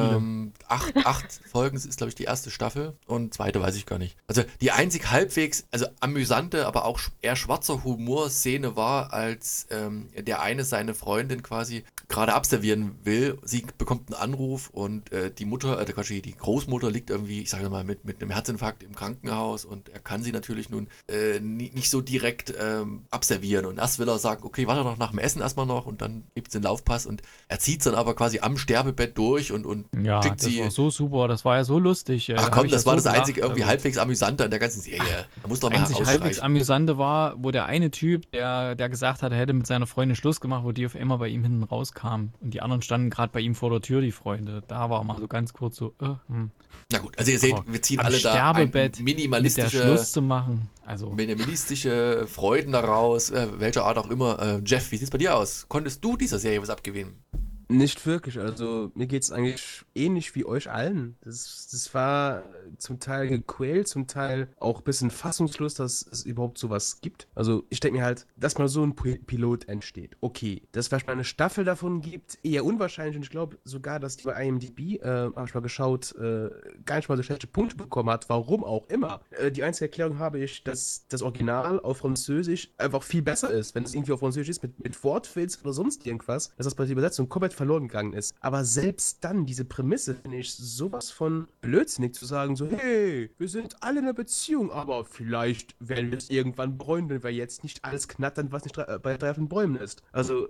Acht Folgen ist, glaube ich, die erste Staffel und zweite weiß ich gar nicht. Also die einzig halbwegs, also amüsante, aber auch eher schwarzer Humor-Szene war, als der eine seine Freundin quasi gerade abservieren will. Sie bekommt einen Anruf und die Mutter, die Großmutter liegt irgendwie, ich sage mal, mit einem Herzinfarkt im Krankenhaus und er kann sie natürlich nun nicht so direkt abservieren. Und erst will er sagen, okay, warte doch nach dem Essen erstmal noch und dann gibt es den Laufpass und er zieht es dann aber quasi am Sterbebett durch und ja, schickt das sie. war so super, das war ja so lustig. Ach Hab komm, ich das ja war so das einzige gelacht, irgendwie also. halbwegs Amüsante an der ganzen Serie. Da muss doch mal Einzig halbwegs herausstreichen. Amüsante war, wo der eine Typ, der gesagt hat, er hätte mit seiner Freundin Schluss gemacht, wo die auf einmal bei ihm hinten rauskam. Und die anderen standen gerade bei ihm vor der Tür, die Freunde. Da war mal so ganz kurz so, Na gut, also ihr seht, Aber wir ziehen am alle da Sterbebett mit der minimalistische Schluss zu machen. Also, Freuden daraus, welcher Art auch immer. Jeff, wie sieht's bei dir aus? Konntest du dieser Serie was abgewinnen? Nicht wirklich, also mir geht's eigentlich ähnlich wie euch allen. Das war zum Teil gequält, zum Teil auch ein bisschen fassungslos, dass es überhaupt sowas gibt. Also ich denke mir halt, dass mal so ein Pilot entsteht. Okay, dass es vielleicht mal eine Staffel davon gibt, eher unwahrscheinlich und ich glaube sogar, dass die bei IMDb, habe ich mal geschaut, gar nicht mal so schlechte Punkte bekommen hat, warum auch immer. Die einzige Erklärung habe ich, dass das Original auf Französisch einfach viel besser ist, wenn es irgendwie auf Französisch ist, mit Wortwitz oder sonst irgendwas, dass das bei der Übersetzung komplett verloren gegangen ist. Aber selbst dann, diese Prämisse, finde ich sowas von blödsinnig zu sagen, so, hey, wir sind alle in einer Beziehung, aber vielleicht werden wir es irgendwann bereuen, wenn wir jetzt nicht alles knattern, was nicht bei 3 von Bäumen ist. Also,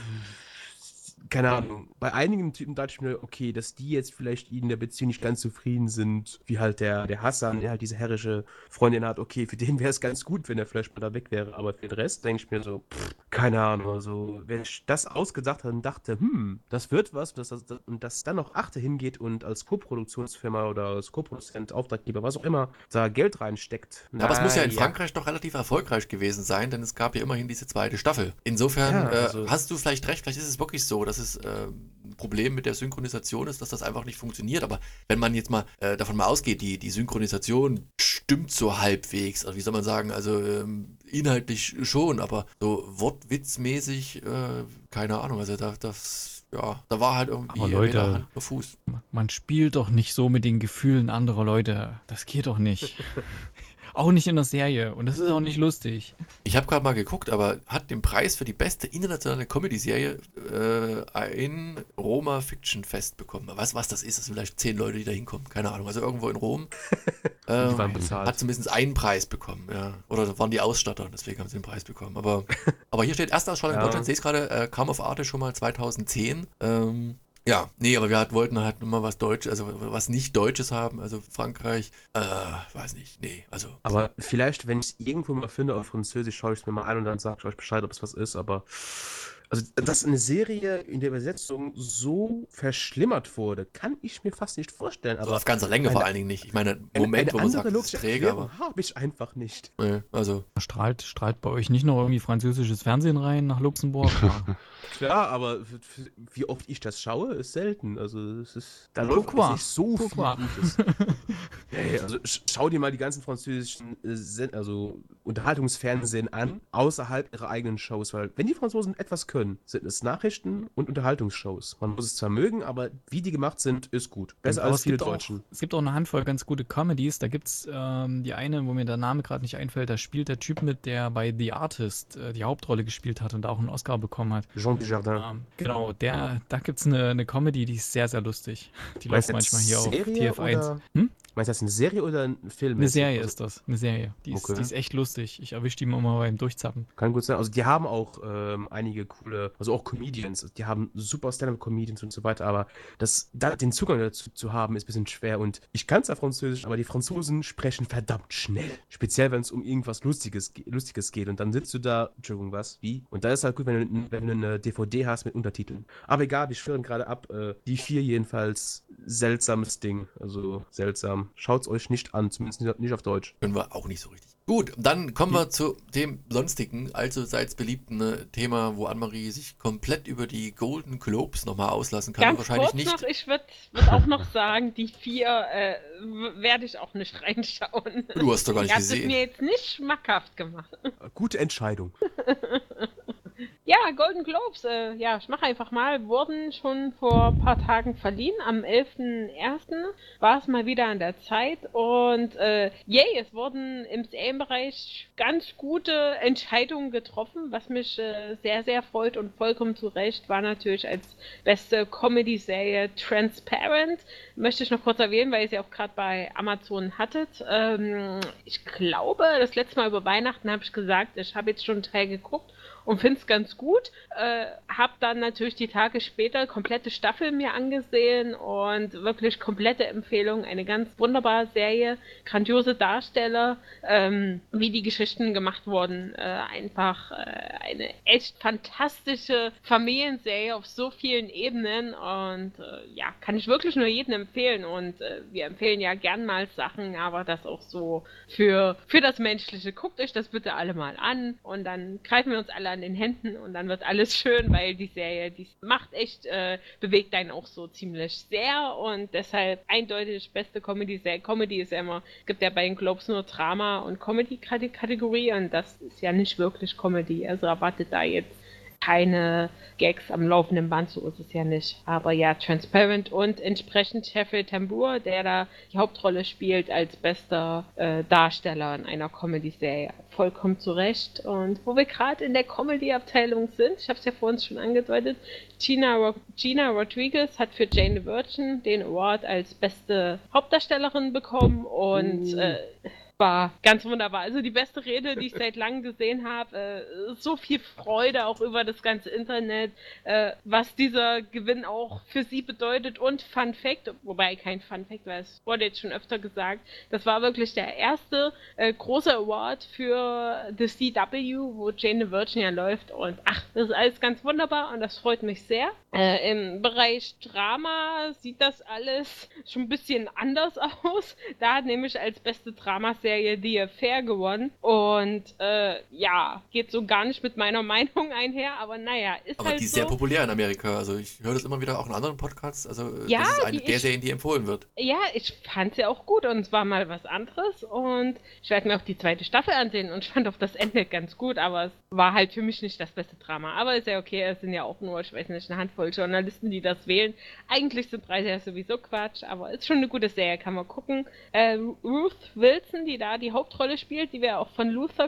keine Ahnung. Bei einigen Typen dachte ich mir, okay, dass die jetzt vielleicht in der Beziehung nicht ganz zufrieden sind, wie halt der Hassan, der halt diese herrische Freundin hat. Okay, für den wäre es ganz gut, wenn er vielleicht mal da weg wäre. Aber für den Rest denke ich mir so, keine Ahnung. Also, wenn ich das ausgedacht habe und dachte, das wird was, und dass dann noch Achte hingeht und als Co-Produktionsfirma oder als Co-Produzent, Auftraggeber, was auch immer, da Geld reinsteckt. Ja, aber es muss ja in Frankreich doch relativ erfolgreich gewesen sein, denn es gab ja immerhin diese zweite Staffel. Insofern Ja, also- hast du vielleicht recht, vielleicht ist es wirklich so, dass es ein Problem mit der Synchronisation ist, dass das einfach nicht funktioniert. Aber wenn man jetzt mal davon mal ausgeht, die Synchronisation stimmt so halbwegs, also wie soll man sagen, also inhaltlich schon, aber so wortwitzmäßig, keine Ahnung, also da war halt irgendwie Aber Leute- weder Hand noch Fuß. man spielt doch nicht so mit den Gefühlen anderer Leute. Das geht doch nicht. Auch nicht in der Serie. Und das ist auch nicht lustig. Ich habe gerade mal geguckt, aber hat den Preis für die beste internationale Comedy-Serie ein Roma Fiction Fest bekommen. Was das ist, das sind vielleicht 10 Leute, die da hinkommen. Keine Ahnung. Also irgendwo in Rom. Die waren bezahlt. Hat zumindest einen Preis bekommen. Ja. Oder waren die Ausstatter, deswegen haben sie den Preis bekommen. Aber hier steht Erstausstrahlung in Ja. Deutschland. Ich sehe es gerade, kam auf Arte schon mal 2010. Ja, nee, aber wir wollten halt immer was Deutsches, also was nicht Deutsches haben, also Frankreich, weiß nicht, nee, also. Aber vielleicht, wenn ich es irgendwo mal finde auf Französisch, schaue ich es mir mal an und dann sage ich euch Bescheid, ob es was ist, aber Also, dass eine Serie in der Übersetzung so verschlimmert wurde, kann ich mir fast nicht vorstellen. Also Aber auf ganzer Länge vor allen Dingen nicht. Ich meine, Moment, wo man sagt, es ist träge, aber habe ich einfach nicht. also Strahlt bei euch nicht noch irgendwie französisches Fernsehen rein nach Luxemburg? Ja. Klar, aber wie oft ich das schaue, ist selten. Also es ist, da Pourquoi? läuft nicht so viel Pourquoi? Gutes. Hey, also schau dir mal die ganzen französischen Unterhaltungsfernsehen an, außerhalb ihrer eigenen Shows, weil wenn die Franzosen etwas können, sind es Nachrichten und Unterhaltungsshows. Man muss es zwar mögen, aber wie die gemacht sind, ist gut. Besser Aber als viele Deutschen. es gibt auch eine Handvoll ganz gute Comedies. Da gibt's die eine, wo mir der Name gerade nicht einfällt, da spielt der Typ mit, der bei The Artist die Hauptrolle gespielt hat und da auch einen Oscar bekommen hat. Jean Dujardin. Genau, da gibt's eine Comedy, die ist sehr, sehr lustig. Die läuft manchmal hier auf TF1. Meinst du das eine Serie oder ein Film? Eine Serie ist das, eine Serie. Die Okay. ist echt lustig. Ich erwische die immer mal beim Durchzappen. Kann gut sein. Also die haben auch einige coole, also auch Comedians. Die haben super Stand-up-Comedians und so weiter, aber den Zugang dazu zu haben, ist ein bisschen schwer. Und ich kann zwar Französisch, aber die Franzosen sprechen verdammt schnell. Speziell, wenn es um irgendwas Lustiges geht. Und dann sitzt du da, Entschuldigung, was? Wie? Und da ist halt gut, wenn du eine DVD hast mit Untertiteln. Aber egal, wir schwirren gerade ab. Die 4 jedenfalls, seltsames Ding. Also seltsam. Schaut's euch nicht an, zumindest nicht auf Deutsch. können wir auch nicht so richtig. Gut, dann kommen wir zu dem sonstigen, allseits beliebten Thema, wo Annemarie sich komplett über die Golden Globes nochmal auslassen kann. Ganz Wahrscheinlich kurz nicht. noch, ich würd auch noch sagen, die 4 werde ich auch nicht reinschauen. Du hast doch gar nicht Ihr habt es gesehen. mir jetzt nicht schmackhaft gemacht. Gute Entscheidung. Ja, Golden Globes, ja, ich mache einfach mal, wurden schon vor ein paar Tagen verliehen. Am 11.01. war es mal wieder an der Zeit und yay, es wurden im Serienbereich ganz gute Entscheidungen getroffen, was mich sehr, sehr freut und vollkommen zu Recht war natürlich als beste Comedy-Serie Transparent. Möchte ich noch kurz erwähnen, weil ihr sie auch gerade bei Amazon hattet. Ich glaube, das letzte Mal über Weihnachten habe ich gesagt, ich habe jetzt schon einen Teil geguckt und finde es ganz gut. Hab dann natürlich die Tage später komplette Staffel mir angesehen und wirklich komplette Empfehlung. Eine ganz wunderbare Serie, grandiose Darsteller, wie die Geschichten gemacht wurden. Einfach eine echt fantastische Familienserie auf so vielen Ebenen und ja, kann ich wirklich nur jedem empfehlen und wir empfehlen ja gern mal Sachen, aber das auch so für das Menschliche. Guckt euch das bitte alle mal an und dann greifen wir uns alle an den Händen und dann wird alles schön, weil die Serie, die macht echt, bewegt einen auch so ziemlich sehr und deshalb eindeutig beste Comedy-Serie. Comedy ist ja immer, gibt ja bei den Globes nur Drama und Comedy-Kategorie und das ist ja nicht wirklich Comedy, also erwartet da jetzt keine Gags am laufenden Band, so ist es ja nicht. Aber ja, Transparent und entsprechend Jeffrey Tambor, der da die Hauptrolle spielt als bester Darsteller in einer Comedy-Serie. Vollkommen zu Recht. Und wo wir gerade in der Comedy-Abteilung sind, ich habe es ja vorhin schon angedeutet, Gina Rodriguez hat für Jane the Virgin den Award als beste Hauptdarstellerin bekommen und war ganz wunderbar. Also die beste Rede, die ich seit langem gesehen habe. So viel Freude auch über das ganze Internet, was dieser Gewinn auch für sie bedeutet. Und Fun Fact, wobei kein Fun Fact, weil es wurde jetzt schon öfter gesagt, das war wirklich der erste große Award für The CW, wo Jane the Virgin ja läuft. Und ach, das ist alles ganz wunderbar und das freut mich sehr. Im Bereich Drama sieht das alles schon ein bisschen anders aus. Da hat nämlich als beste Dramaserie The Affair gewonnen und ja, geht so gar nicht mit meiner Meinung einher, aber naja, ist Aber halt die ist so. sehr populär in Amerika. Also ich höre das immer wieder auch in anderen Podcasts. Also Ja, das ist eine die der ist- Serien, die empfohlen wird. Ja, ich fand sie auch gut und es war mal was anderes und ich werde mir auch die zweite Staffel ansehen und ich fand auch das Ende ganz gut, aber es war halt für mich nicht das beste Drama. Aber ist ja okay, es sind ja auch nur, ich weiß nicht, eine Handvoll Journalisten, die das wählen. Eigentlich sind Preise ja sowieso Quatsch, aber ist schon eine gute Serie, kann man gucken. Ruth Wilson, die da die Hauptrolle spielt, die wir auch von Luther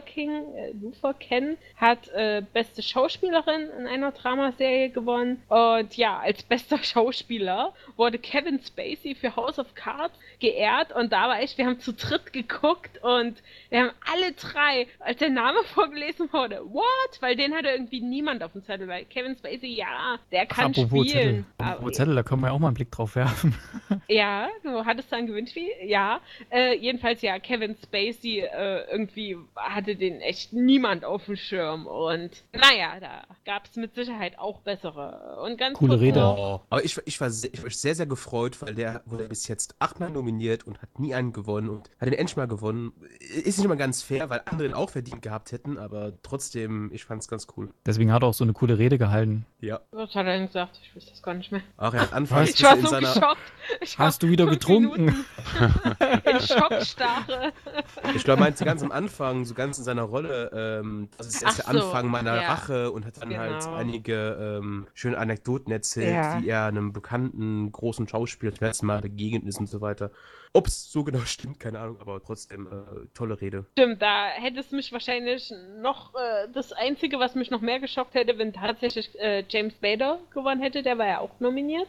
kennen, hat beste Schauspielerin in einer Dramaserie gewonnen und ja, als bester Schauspieler wurde Kevin Spacey für House of Cards geehrt und da war echt, wir haben zu dritt geguckt und wir haben alle drei, als der Name vorgelesen wurde, what? Weil den hatte irgendwie niemand auf dem Zettel, weil Kevin Spacey, ja, der kann Apropos Zettel. spielen. Apropos Zettel, da können wir ja auch mal einen Blick drauf werfen. Ja, du hattest da ein Gewinnspiel? Ja. Jedenfalls ja, Kevin Kevin Spacey irgendwie hatte den echt niemand auf dem Schirm. Und naja, da gab es mit Sicherheit auch bessere. Und ganz Coole kurz Rede. noch, Aber ich war sehr, sehr gefreut, weil der wurde bis jetzt 8-mal nominiert und hat nie einen gewonnen und hat den endlich mal gewonnen. Ist nicht immer ganz fair, weil andere ihn auch verdient gehabt hätten, aber trotzdem, ich fand's ganz cool. Deswegen hat er auch so eine coole Rede gehalten. Ja. was hat er denn gesagt? Ich weiß das gar nicht mehr. Ach, er hat anfangs Ich war in so seiner... geschockt. Ich war Hast du wieder 5 getrunken? Minuten in Schockstarre. Ich glaube, er meinte ganz am Anfang, so ganz in seiner Rolle, das ist erst Ach der so, Anfang meiner ja. Rache und hat dann halt Genau. einige schöne Anekdoten erzählt, Ja. wie er einem bekannten großen Schauspieler das letzte Mal begegnet ist und so weiter. Ob es so genau stimmt, keine Ahnung, aber trotzdem tolle Rede. Stimmt, da hätte es mich wahrscheinlich noch, das Einzige, was mich noch mehr geschockt hätte, wenn tatsächlich James Spader gewonnen hätte, der war ja auch nominiert.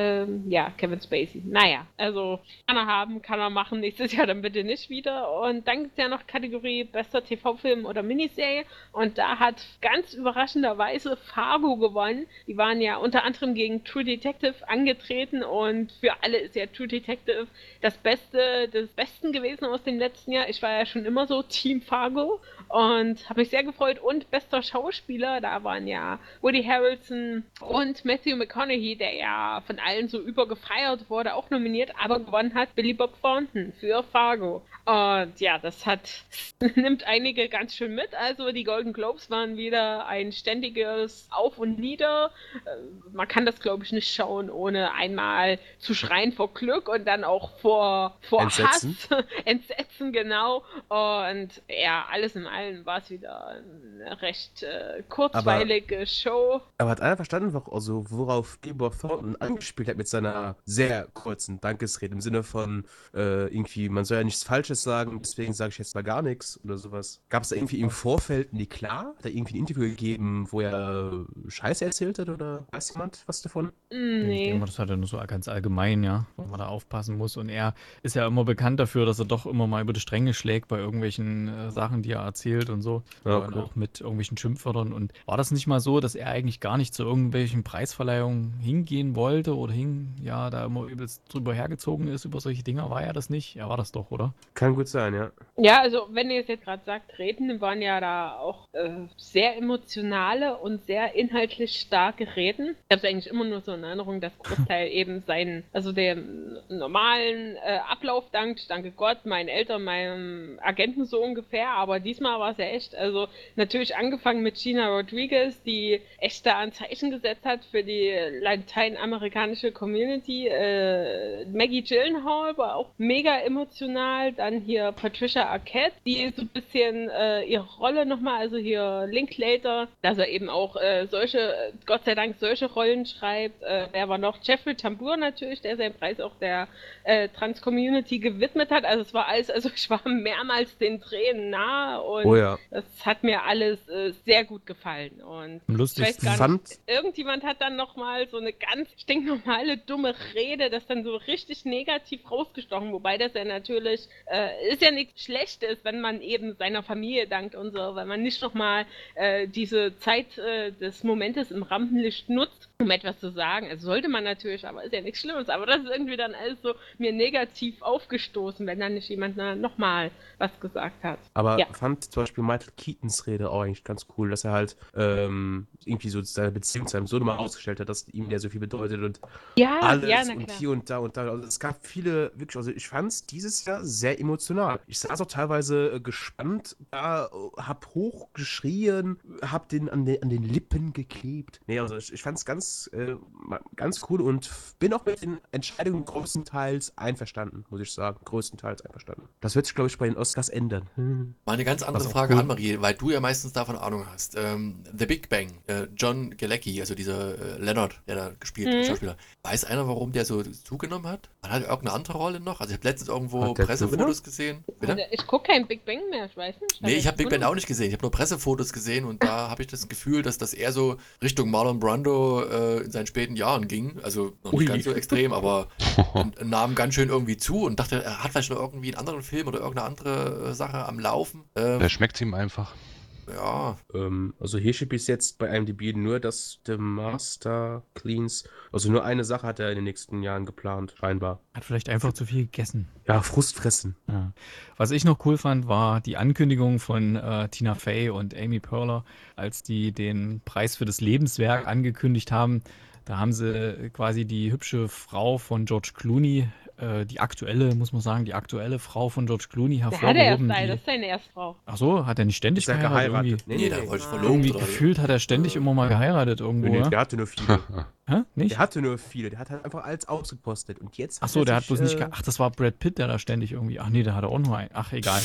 Ja, Kevin Spacey. Naja, also kann er haben, kann er machen, nächstes Jahr dann bitte nicht wieder. Und dann gibt es ja noch Kategorie bester TV-Film oder Miniserie und da hat ganz überraschenderweise Fargo gewonnen. Die waren ja unter anderem gegen True Detective angetreten und für alle ist ja True Detective das Beste des Besten gewesen aus dem letzten Jahr. Ich war ja schon immer so Team Fargo und habe mich sehr gefreut. Und bester Schauspieler, da waren ja Woody Harrelson und Matthew McConaughey, der ja von allen so übergefeiert wurde, auch nominiert, aber gewonnen hat Billy Bob Thornton für Fargo. Und ja, das nimmt einige ganz schön mit. Also die Golden Globes waren wieder ein ständiges Auf und Nieder. Man kann das, glaube ich, nicht schauen, ohne einmal zu schreien vor Glück und dann auch vor Entsetzen. Hass. Entsetzen, genau. Und ja, alles in allem war es wieder eine recht kurzweilige Show. Aber hat einer verstanden, worauf Billy Bob Thornton angespielt hat mit seiner sehr kurzen Dankesrede im Sinne von irgendwie, man soll ja nichts Falsches sagen, deswegen sage ich jetzt mal gar nichts oder sowas. Gab es da irgendwie im Vorfeld nie klar? Hat er irgendwie ein Interview gegeben, wo er Scheiße erzählt hat oder weiß jemand was davon? Ich denke Nee. mal, das hat er nur so ganz allgemein, ja, wo man da aufpassen muss. Und er ist ja immer bekannt dafür, dass er doch immer mal über die Stränge schlägt bei irgendwelchen Sachen, die er erzählt und so. Ja, Und klar. auch mit irgendwelchen Schimpfwörtern. Und war das nicht mal so, dass er eigentlich gar nicht zu irgendwelchen Preisverleihungen hingehen wollte oder da immer übelst drüber hergezogen ist über solche Dinger? War er das nicht? Er war das doch, oder? Kann gut sein, ja. Ja, also wenn ihr es jetzt gerade sagt, Reden waren ja da auch sehr emotionale und sehr inhaltlich starke Reden. Ich habe es eigentlich immer nur so in Erinnerung, dass Großteil eben dem normalen Ablauf danke Gott, meinen Eltern, meinem Agenten so ungefähr, aber diesmal war es ja echt, also natürlich angefangen mit Gina Rodriguez, die echt da ein Zeichen gesetzt hat für die lateinamerikanische Community. Maggie Gyllenhaal war auch mega emotional, dann hier Patricia Arquette, die so ein bisschen ihre Rolle nochmal, also hier Linklater, dass er eben auch Gott sei Dank solche Rollen schreibt. Wer war noch? Jeffrey Tambor natürlich, der seinen Preis auch der Trans-Community gewidmet hat. Also es war alles, also ich war mehrmals den Tränen nahe und Oh ja. das hat mir alles sehr gut gefallen. Und Am ich weiß lustigsten gar fand- nicht, irgendjemand hat dann nochmal so eine ganz stinknormale, dumme Rede, das dann so richtig negativ rausgestochen, wobei das ja natürlich, ist ja nichts Schlechtes, wenn man eben seiner Familie dankt und so, weil man nicht nochmal diese Zeit des Momentes im Rampenlicht nutzt, um etwas zu sagen. Also sollte man natürlich, aber ist ja nichts Schlimmes, aber das ist irgendwie dann alles so mir negativ aufgestoßen, wenn dann nicht jemand nochmal was gesagt hat. Aber Ja. fand zum Beispiel Michael Keatons Rede auch eigentlich ganz cool, dass er halt irgendwie so seine Beziehung zu seinem Sohn mal ausgestellt hat, dass ihm der so viel bedeutet und Ja, alles ja, na und klar. hier und da und da. Also es gab viele, wirklich, also ich fand es dieses Jahr sehr emotional. Ich saß auch teilweise gespannt da, hab hochgeschrien, hab den an den Lippen geklebt. Nee, also ich fand es ganz cool und bin auch mit den Entscheidungen größtenteils einverstanden, muss ich sagen. Größtenteils einverstanden. Das wird sich, glaube ich, bei den Oscars ändern. Mal eine ganz andere Was auch Frage cool. an Marie, weil du ja meistens davon Ahnung hast. The Big Bang, John Galecki, also dieser Leonard, der da gespielt hat, Schauspieler. Weiß einer, warum der so zugenommen hat? Man hat irgendeine andere Rolle noch? Also ich habe letztens irgendwo Hat der Pressefotos gesehen. Bitte? Also ich gucke kein Big Bang mehr, ich weiß nicht. Nee, ich habe Big Bang auch nicht gesehen. Ich habe nur Pressefotos gesehen und da habe ich das Gefühl, dass das eher so Richtung Marlon Brando in seinen späten Jahren ging. Also noch nicht Ui. ganz so extrem, aber nahm ganz schön irgendwie zu und dachte, er hat vielleicht noch irgendwie einen anderen Film oder irgendeine andere Sache am Laufen. Der schmeckt ihm einfach. Ja, Also hier steht bis jetzt bei IMDb nur, dass The Master Cleans, also nur eine Sache hat er in den nächsten Jahren geplant, scheinbar. Hat vielleicht einfach zu viel gegessen. Ja, Frust fressen. Ja. Ja. Was ich noch cool fand, war die Ankündigung von Tina Fey und Amy Poehler, als die den Preis für das Lebenswerk angekündigt haben. Da haben sie quasi die hübsche Frau von George Clooney, die aktuelle, muss man sagen, die aktuelle Frau von George Clooney Der hat er erst hervorgehoben. eine, das ist seine Erstfrau. Ach so, hat er nicht ständig Ist er geheiratet? geheiratet? Irgendwie, Nee, da wollte ich Nein. verlobt irgendwie oder gefühlt hat er ständig immer mal geheiratet irgendwo. Nee, ja? der hatte nur viele. Hä? Nicht? Der hatte nur viele. Der hat halt einfach alles ausgepostet. Und jetzt Ach so, der hat bloß nicht. sich, Ach, das war Brad Pitt, der da ständig irgendwie. Ach nee, der hatte auch nur einen. Ach, egal.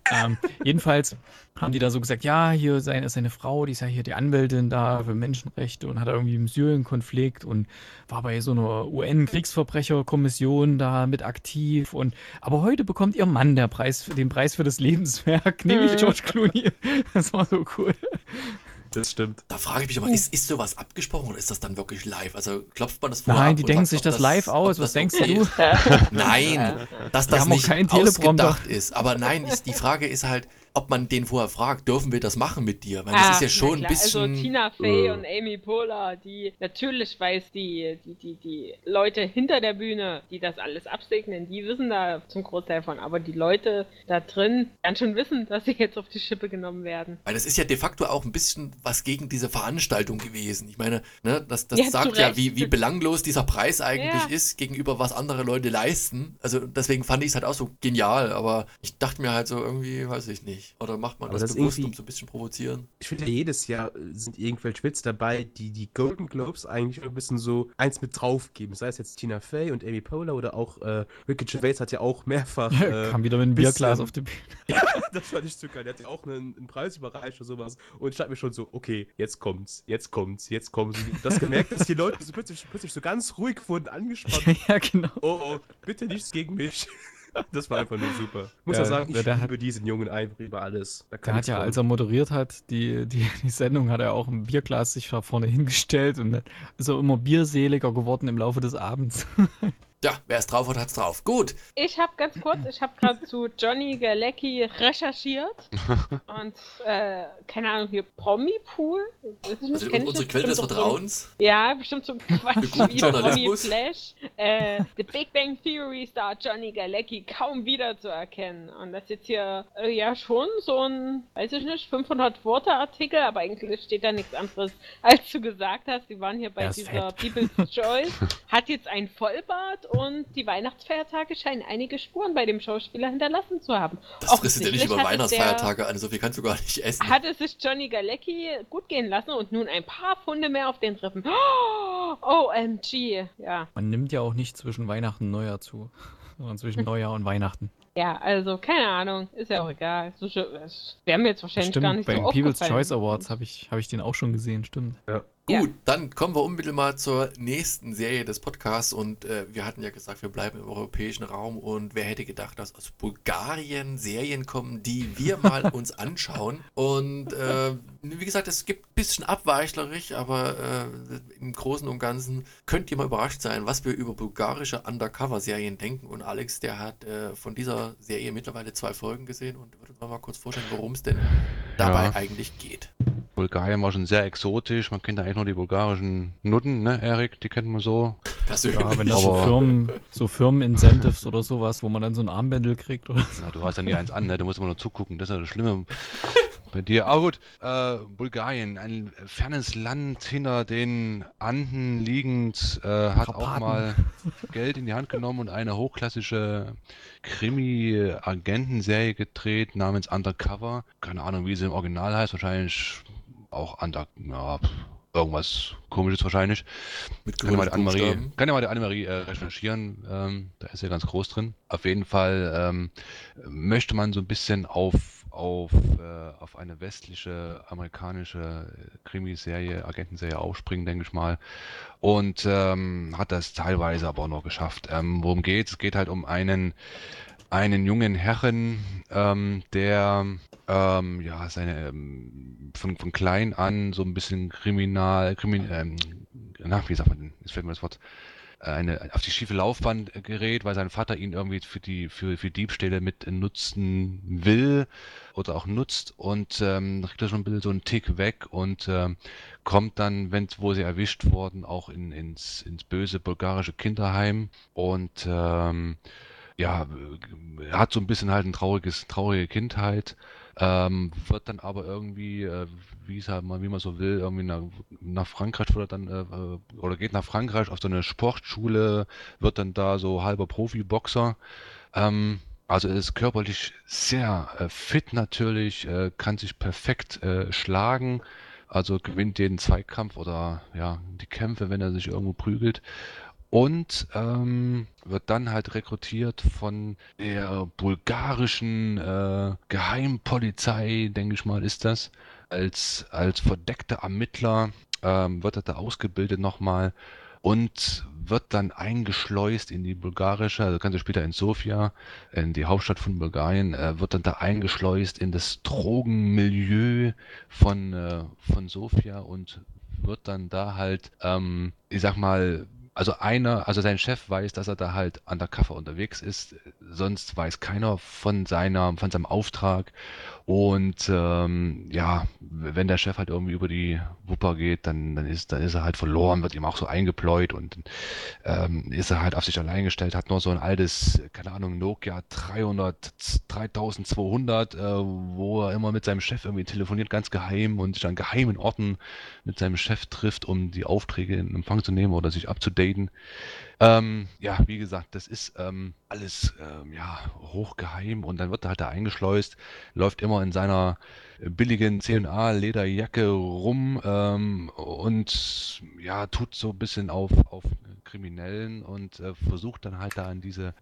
Jedenfalls haben die da so gesagt: Ja, hier seine Frau, die ist ja hier die Anwältin da für Menschenrechte und hat irgendwie im Syrien-Konflikt und war bei so einer UN-Kriegsverbrecherkommission da mit aktiv. Aber heute bekommt ihr Mann den Preis für das Lebenswerk, nämlich George Clooney. Das war so cool. Das stimmt. Da frage ich mich aber, ist sowas abgesprochen oder ist das dann wirklich live? Also klopft man das vorher Nein, ab die und denken sagt, sich ob das live aus. ob Was das denkst okay du? ist? Nein, dass das haben auch nicht keinen Teleprompter. ausgedacht ist. Aber nein, die Frage ist halt, ob man den vorher fragt, dürfen wir das machen mit dir? Weil das ist ja schon ein na klar. bisschen... Also Tina Fey und Amy Poehler, natürlich weiß die Leute hinter der Bühne, die das alles absegnen, die wissen da zum Großteil von. Aber die Leute da drin werden schon wissen, dass sie jetzt auf die Schippe genommen werden. Weil das ist ja de facto auch ein bisschen was gegen diese Veranstaltung gewesen. Ich meine, ne, das Ja, sagt zu ja, Recht. wie belanglos dieser Preis eigentlich Ja. ist, gegenüber was andere Leute leisten. Also deswegen fand ich es halt auch so genial, aber ich dachte mir halt so irgendwie, weiß ich nicht. Oder macht man Aber das das bewusst, irgendwie- um so ein bisschen provozieren? Ich finde ja, jedes Jahr sind irgendwelche Witz dabei, die Golden Globes eigentlich ein bisschen so eins mit draufgeben. Sei es jetzt Tina Fey und Amy Poehler oder auch Ricky Gervais hat ja auch mehrfach. Kam wieder mit einem bisschen- Bierglas auf die Bühne. Das fand ich so geil. Der hat ja auch einen Preis überreicht oder sowas. Und ich dachte mir schon so, okay, jetzt kommt's. Und das gemerkt, dass die Leute so plötzlich so ganz ruhig wurden, angespannt. Ja, genau. Oh, bitte nichts gegen mich. Das war einfach nur super. Muss Ja, ja sagen, ich der hat- liebe diesen Jungen einfach über alles. Da kann Der hat nichts ja, kommen. als er moderiert hat, die Sendung, hat er auch ein Bierglas sich da vorne hingestellt und dann ist er immer bierseliger geworden im Laufe des Abends. Ja, wer es drauf hat, hat's drauf. Gut. Ich habe gerade zu Johnny Galecki recherchiert und keine Ahnung, hier Promi-Pool? Weiß ich nicht, Also kenn ich unsere nicht. Quelle des Bestimmt doch so- Vertrauens. Ja, bestimmt so ein Quatsch guten wie Journalismus. Promi-Flash. The Big Bang Theory Star Johnny Galecki kaum wiederzuerkennen. Und das ist jetzt hier ja schon so ein, weiß ich nicht, 500-Worte-Artikel, aber eigentlich steht da nichts anderes, als du gesagt hast. Die waren hier bei Er ist dieser fett. People's Choice. Hat jetzt ein Vollbart und die Weihnachtsfeiertage scheinen einige Spuren bei dem Schauspieler hinterlassen zu haben. Das frisst du ja nicht über Offensichtlich hatte Weihnachtsfeiertage an, so viel kannst du gar nicht essen. Hat es sich Johnny Galecki gut gehen lassen und nun ein paar Pfunde mehr auf den Rippen. Oh, OMG. Ja. Man nimmt ja auch nicht zwischen Weihnachten und Neujahr zu, sondern zwischen Neujahr und Weihnachten. Ja, also, keine Ahnung. Ist ja auch egal. So, das wäre mir jetzt wahrscheinlich gar Stimmt, nicht bei so den People's aufgefallen. Choice Awards habe ich den auch schon gesehen, stimmt. Gut, dann kommen wir unmittelbar zur nächsten Serie des Podcasts und wir hatten ja gesagt, wir bleiben im europäischen Raum und wer hätte gedacht, dass aus Bulgarien Serien kommen, die wir mal uns anschauen und wie gesagt, es gibt ein bisschen abweichlerig, aber im Großen und Ganzen könnt ihr mal überrascht sein, was wir über bulgarische Undercover-Serien denken und Alex, der hat von dieser Serie mittlerweile 2 Folgen gesehen und würde uns mal kurz vorstellen, worum es denn dabei Ja. eigentlich geht. Bulgarien war schon sehr exotisch. Man kennt eigentlich nur die bulgarischen Nutten, ne, Erik? Die kennt man so. Persönlich. Ja, wenn da so Aber- Firmen-Incentives oder sowas, wo man dann so ein Armbändel kriegt oder so. Na, du hast ja nie eins an, ne? Du musst immer nur zugucken. Das ist ja das Schlimme bei dir. Aber gut, Bulgarien, ein fernes Land hinter den Anden liegend, hat auch Karpaten. mal Geld in die Hand genommen und eine hochklassische Krimi-Agentenserie gedreht namens Undercover. Keine Ahnung, wie sie im Original heißt. Wahrscheinlich auch irgendwas Komisches wahrscheinlich. Mit Kann ja mal die großen Annemarie, Buchstaben. kann ja mal die Annemarie recherchieren, da ist ja ganz groß drin. Auf jeden Fall möchte man so ein bisschen auf eine westliche, amerikanische Krimiserie, Agentenserie aufspringen, denke ich mal. Und hat das teilweise aber auch noch geschafft. Worum geht's? Es geht halt um einen jungen Herren, der ja von klein an so ein bisschen wie sagt man denn? Jetzt fällt mir das Wort. Auf die schiefe Laufbahn gerät, weil sein Vater ihn irgendwie für Diebstähle mit nutzen will oder auch nutzt und dann kriegt er schon ein bisschen so einen Tick weg und kommt dann, wo sie erwischt wurden, auch ins böse bulgarische Kinderheim und ja, er hat so ein bisschen halt eine traurige Kindheit, wird dann aber irgendwie, wie es halt mal, wie man so will, irgendwie nach Frankreich wird er dann, oder geht nach Frankreich auf so eine Sportschule, wird dann da so halber Profiboxer. Also er ist körperlich sehr fit natürlich, kann sich perfekt schlagen, also gewinnt jeden Zweikampf oder ja, die Kämpfe, wenn er sich irgendwo prügelt. Und wird dann halt rekrutiert von der bulgarischen Geheimpolizei, denke ich mal, ist das. Als verdeckter Ermittler wird er da ausgebildet nochmal und wird dann eingeschleust in die bulgarische, also ganz später in Sofia, in die Hauptstadt von Bulgarien, wird dann da eingeschleust in das Drogenmilieu von Sofia und wird dann da halt, ich sag mal, also sein Chef weiß, dass er da halt undercover unterwegs ist, sonst weiß keiner von seinem Auftrag. Und ja, wenn der Chef halt irgendwie über die Wupper geht, dann ist er halt verloren, wird ihm auch so eingepleut und ist er halt auf sich allein gestellt, hat nur so ein altes, keine Ahnung, Nokia 3200, wo er immer mit seinem Chef irgendwie telefoniert, ganz geheim und sich an geheimen Orten mit seinem Chef trifft, um die Aufträge in Empfang zu nehmen oder sich abzudaten. Ja, wie gesagt, das ist alles ja, hochgeheim und dann wird er halt da eingeschleust, läuft immer in seiner billigen C&A-Lederjacke rum und ja, tut so ein bisschen auf Kriminellen und versucht dann halt da in diese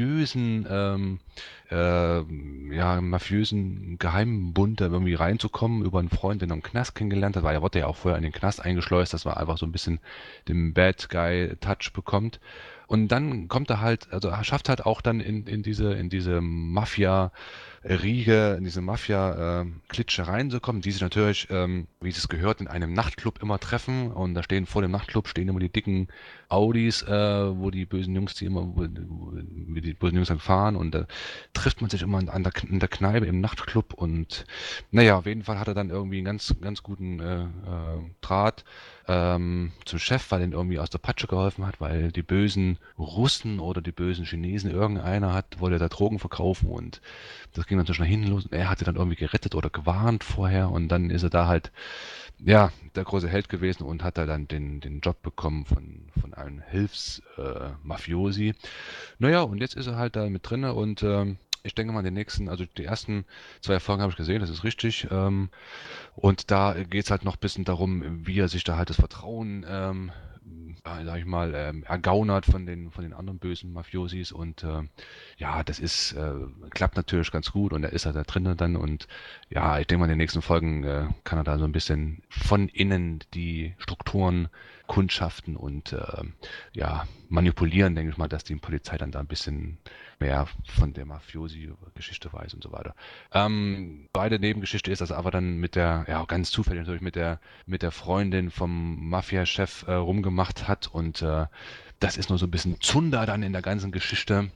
ja, mafiösen Geheimbund da irgendwie reinzukommen über einen Freund, den er im Knast kennengelernt hat, weil er wurde ja auch vorher in den Knast eingeschleust, dass man einfach so ein bisschen den Bad Guy Touch bekommt. Und dann kommt er halt, also er schafft halt auch dann in diese Mafia-Riege, in diese Mafia-Klitsche reinzukommen, die sich natürlich, wie es gehört, in einem Nachtclub immer treffen. Und da stehen vor dem Nachtclub stehen immer die dicken Audis, wo die bösen Jungs, wie die bösen Jungs dann fahren. Und da trifft man sich immer in der Kneipe im Nachtclub. Und naja, auf jeden Fall hat er dann irgendwie einen ganz guten Draht zum Chef, weil er ihn irgendwie aus der Patsche geholfen hat, weil die bösen Russen oder die bösen Chinesen, irgendeiner wollte da Drogen verkaufen und das ging dann so schnell hin los und er hatte dann irgendwie gerettet oder gewarnt vorher und dann ist er da halt, ja, der große Held gewesen und hat da dann den Job bekommen von einem Hilfs-Mafiosi. Naja, und jetzt ist er halt da mit drinne und ich denke mal, also die ersten 2 Folgen habe ich gesehen, das ist richtig. Und da geht es halt noch ein bisschen darum, wie er sich da halt das Vertrauen, sag ich mal, ergaunert von den anderen bösen Mafiosis. Und ja, klappt natürlich ganz gut und er ist halt da drinnen dann. Und ja, ich denke mal, in den nächsten Folgen kann er da so ein bisschen von innen die Strukturen kundschaften und ja, manipulieren, denke ich mal, dass die Polizei dann da ein bisschen mehr von der Mafiosi-Geschichte weiß und so weiter. Zweite Nebengeschichte ist, dass er aber dann ja ganz zufällig natürlich mit der Freundin vom Mafia-Chef rumgemacht hat und das ist nur so ein bisschen Zunder dann in der ganzen Geschichte.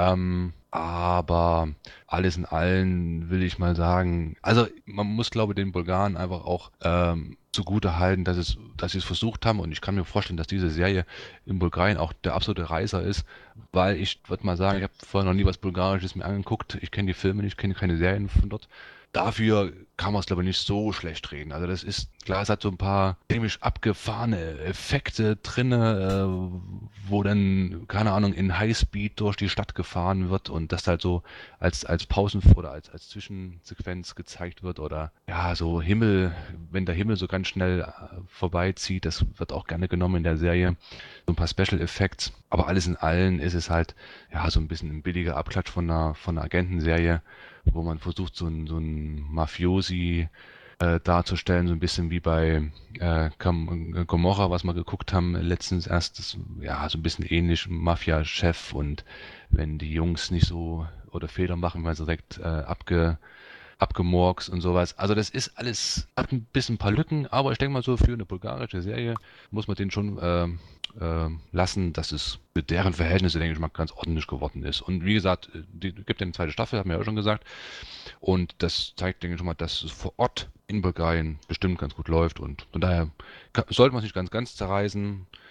Aber alles in allem will ich mal sagen, also man muss, glaube ich, den Bulgaren einfach auch zugute halten, dass sie es versucht haben und ich kann mir vorstellen, dass diese Serie in Bulgarien auch der absolute Reißer ist, weil ich würde mal sagen, ich habe vorher noch nie was Bulgarisches mir angeguckt, ich kenne die Filme nicht, ich kenne keine Serien von dort. Dafür kann man es, glaube ich, nicht so schlecht reden. Also das ist, klar, es hat so ein paar ziemlich abgefahrene Effekte drinne, wo dann, keine Ahnung, in Highspeed durch die Stadt gefahren wird und das halt so als Pausen oder als Zwischensequenz gezeigt wird oder ja, so wenn der Himmel so ganz schnell vorbeizieht, das wird auch gerne genommen in der Serie. So ein paar Special Effects, aber alles in allem ist es halt, ja, so ein bisschen ein billiger Abklatsch von einer Agentenserie, wo man versucht, so ein Mafiosi darzustellen, so ein bisschen wie bei Gomorra, was wir geguckt haben letztens erst, ja, so ein bisschen ähnlich, Mafia-Chef und wenn die Jungs nicht so oder Fehler machen, werden sie direkt abgemurkst und sowas. Also das ist alles, hat ein bisschen ein paar Lücken, aber ich denke mal so für eine bulgarische Serie muss man den schon lassen, dass es für deren Verhältnisse, denke ich mal, ganz ordentlich geworden ist. Und wie gesagt, die gibt ja eine zweite Staffel, haben wir ja auch schon gesagt. Und das zeigt, denke ich mal, dass es vor Ort in Bulgarien bestimmt ganz gut läuft. Und von daher sollte man sich ganz zerreißen.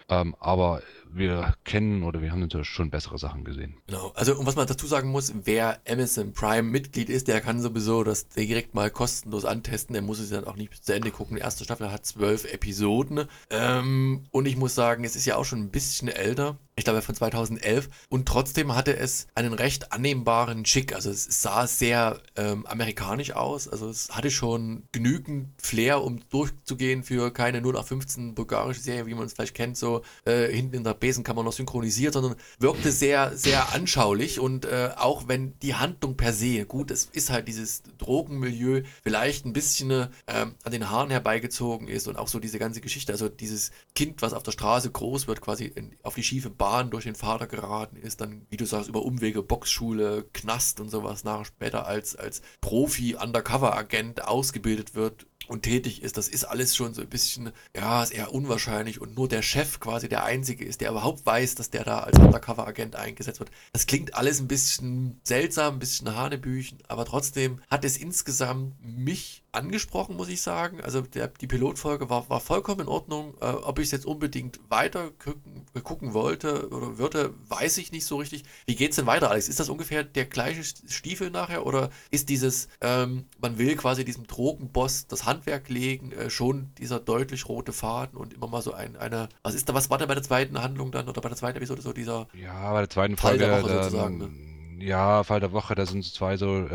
Aber wir kennen oder wir haben natürlich schon bessere Sachen gesehen. Genau, also und was man dazu sagen muss, wer Amazon Prime Mitglied ist, der kann sowieso das direkt mal kostenlos antesten, der muss es dann auch nicht bis zu Ende gucken. Die erste Staffel hat 12 Episoden und ich muss sagen, es ist ja auch schon ein bisschen älter. Ich glaube von 2011 und trotzdem hatte es einen recht annehmbaren Schick, also es sah sehr amerikanisch aus, also es hatte schon genügend Flair, um durchzugehen für keine 0815 bulgarische Serie, wie man es vielleicht kennt, so hinten in der Besenkammer noch synchronisiert, sondern wirkte sehr, sehr anschaulich und auch wenn die Handlung per se, gut, es ist halt dieses Drogenmilieu vielleicht ein bisschen an den Haaren herbeigezogen ist und auch so diese ganze Geschichte, also dieses Kind, was auf der Straße groß wird, quasi auf die schiefe Bahn durch den Vater geraten ist, dann, wie du sagst, über Umwege, Boxschule, Knast und sowas, nachher später als Profi-Undercover-Agent ausgebildet wird und tätig ist, das ist alles schon so ein bisschen, ja, ist eher unwahrscheinlich und nur der Chef quasi der Einzige ist, der überhaupt weiß, dass der da als Undercover-Agent eingesetzt wird. Das klingt alles ein bisschen seltsam, ein bisschen hanebüchen, aber trotzdem hat es insgesamt mich angesprochen, muss ich sagen. Also die Pilotfolge war vollkommen in Ordnung. Ob ich es jetzt unbedingt weiter gucken wollte oder würde, weiß ich nicht so richtig. Wie geht's denn weiter, Alex? Ist das ungefähr der gleiche Stiefel nachher oder ist dieses, man will quasi diesem Drogenboss das Handwerk legen, schon dieser deutlich rote Faden und immer mal so was war denn bei der zweiten Handlung dann oder bei der zweiten Episode so dieser Ja, bei der zweiten Fall Folge, der Woche sozusagen, ne? ja, Fall der Woche, da sind so zwei so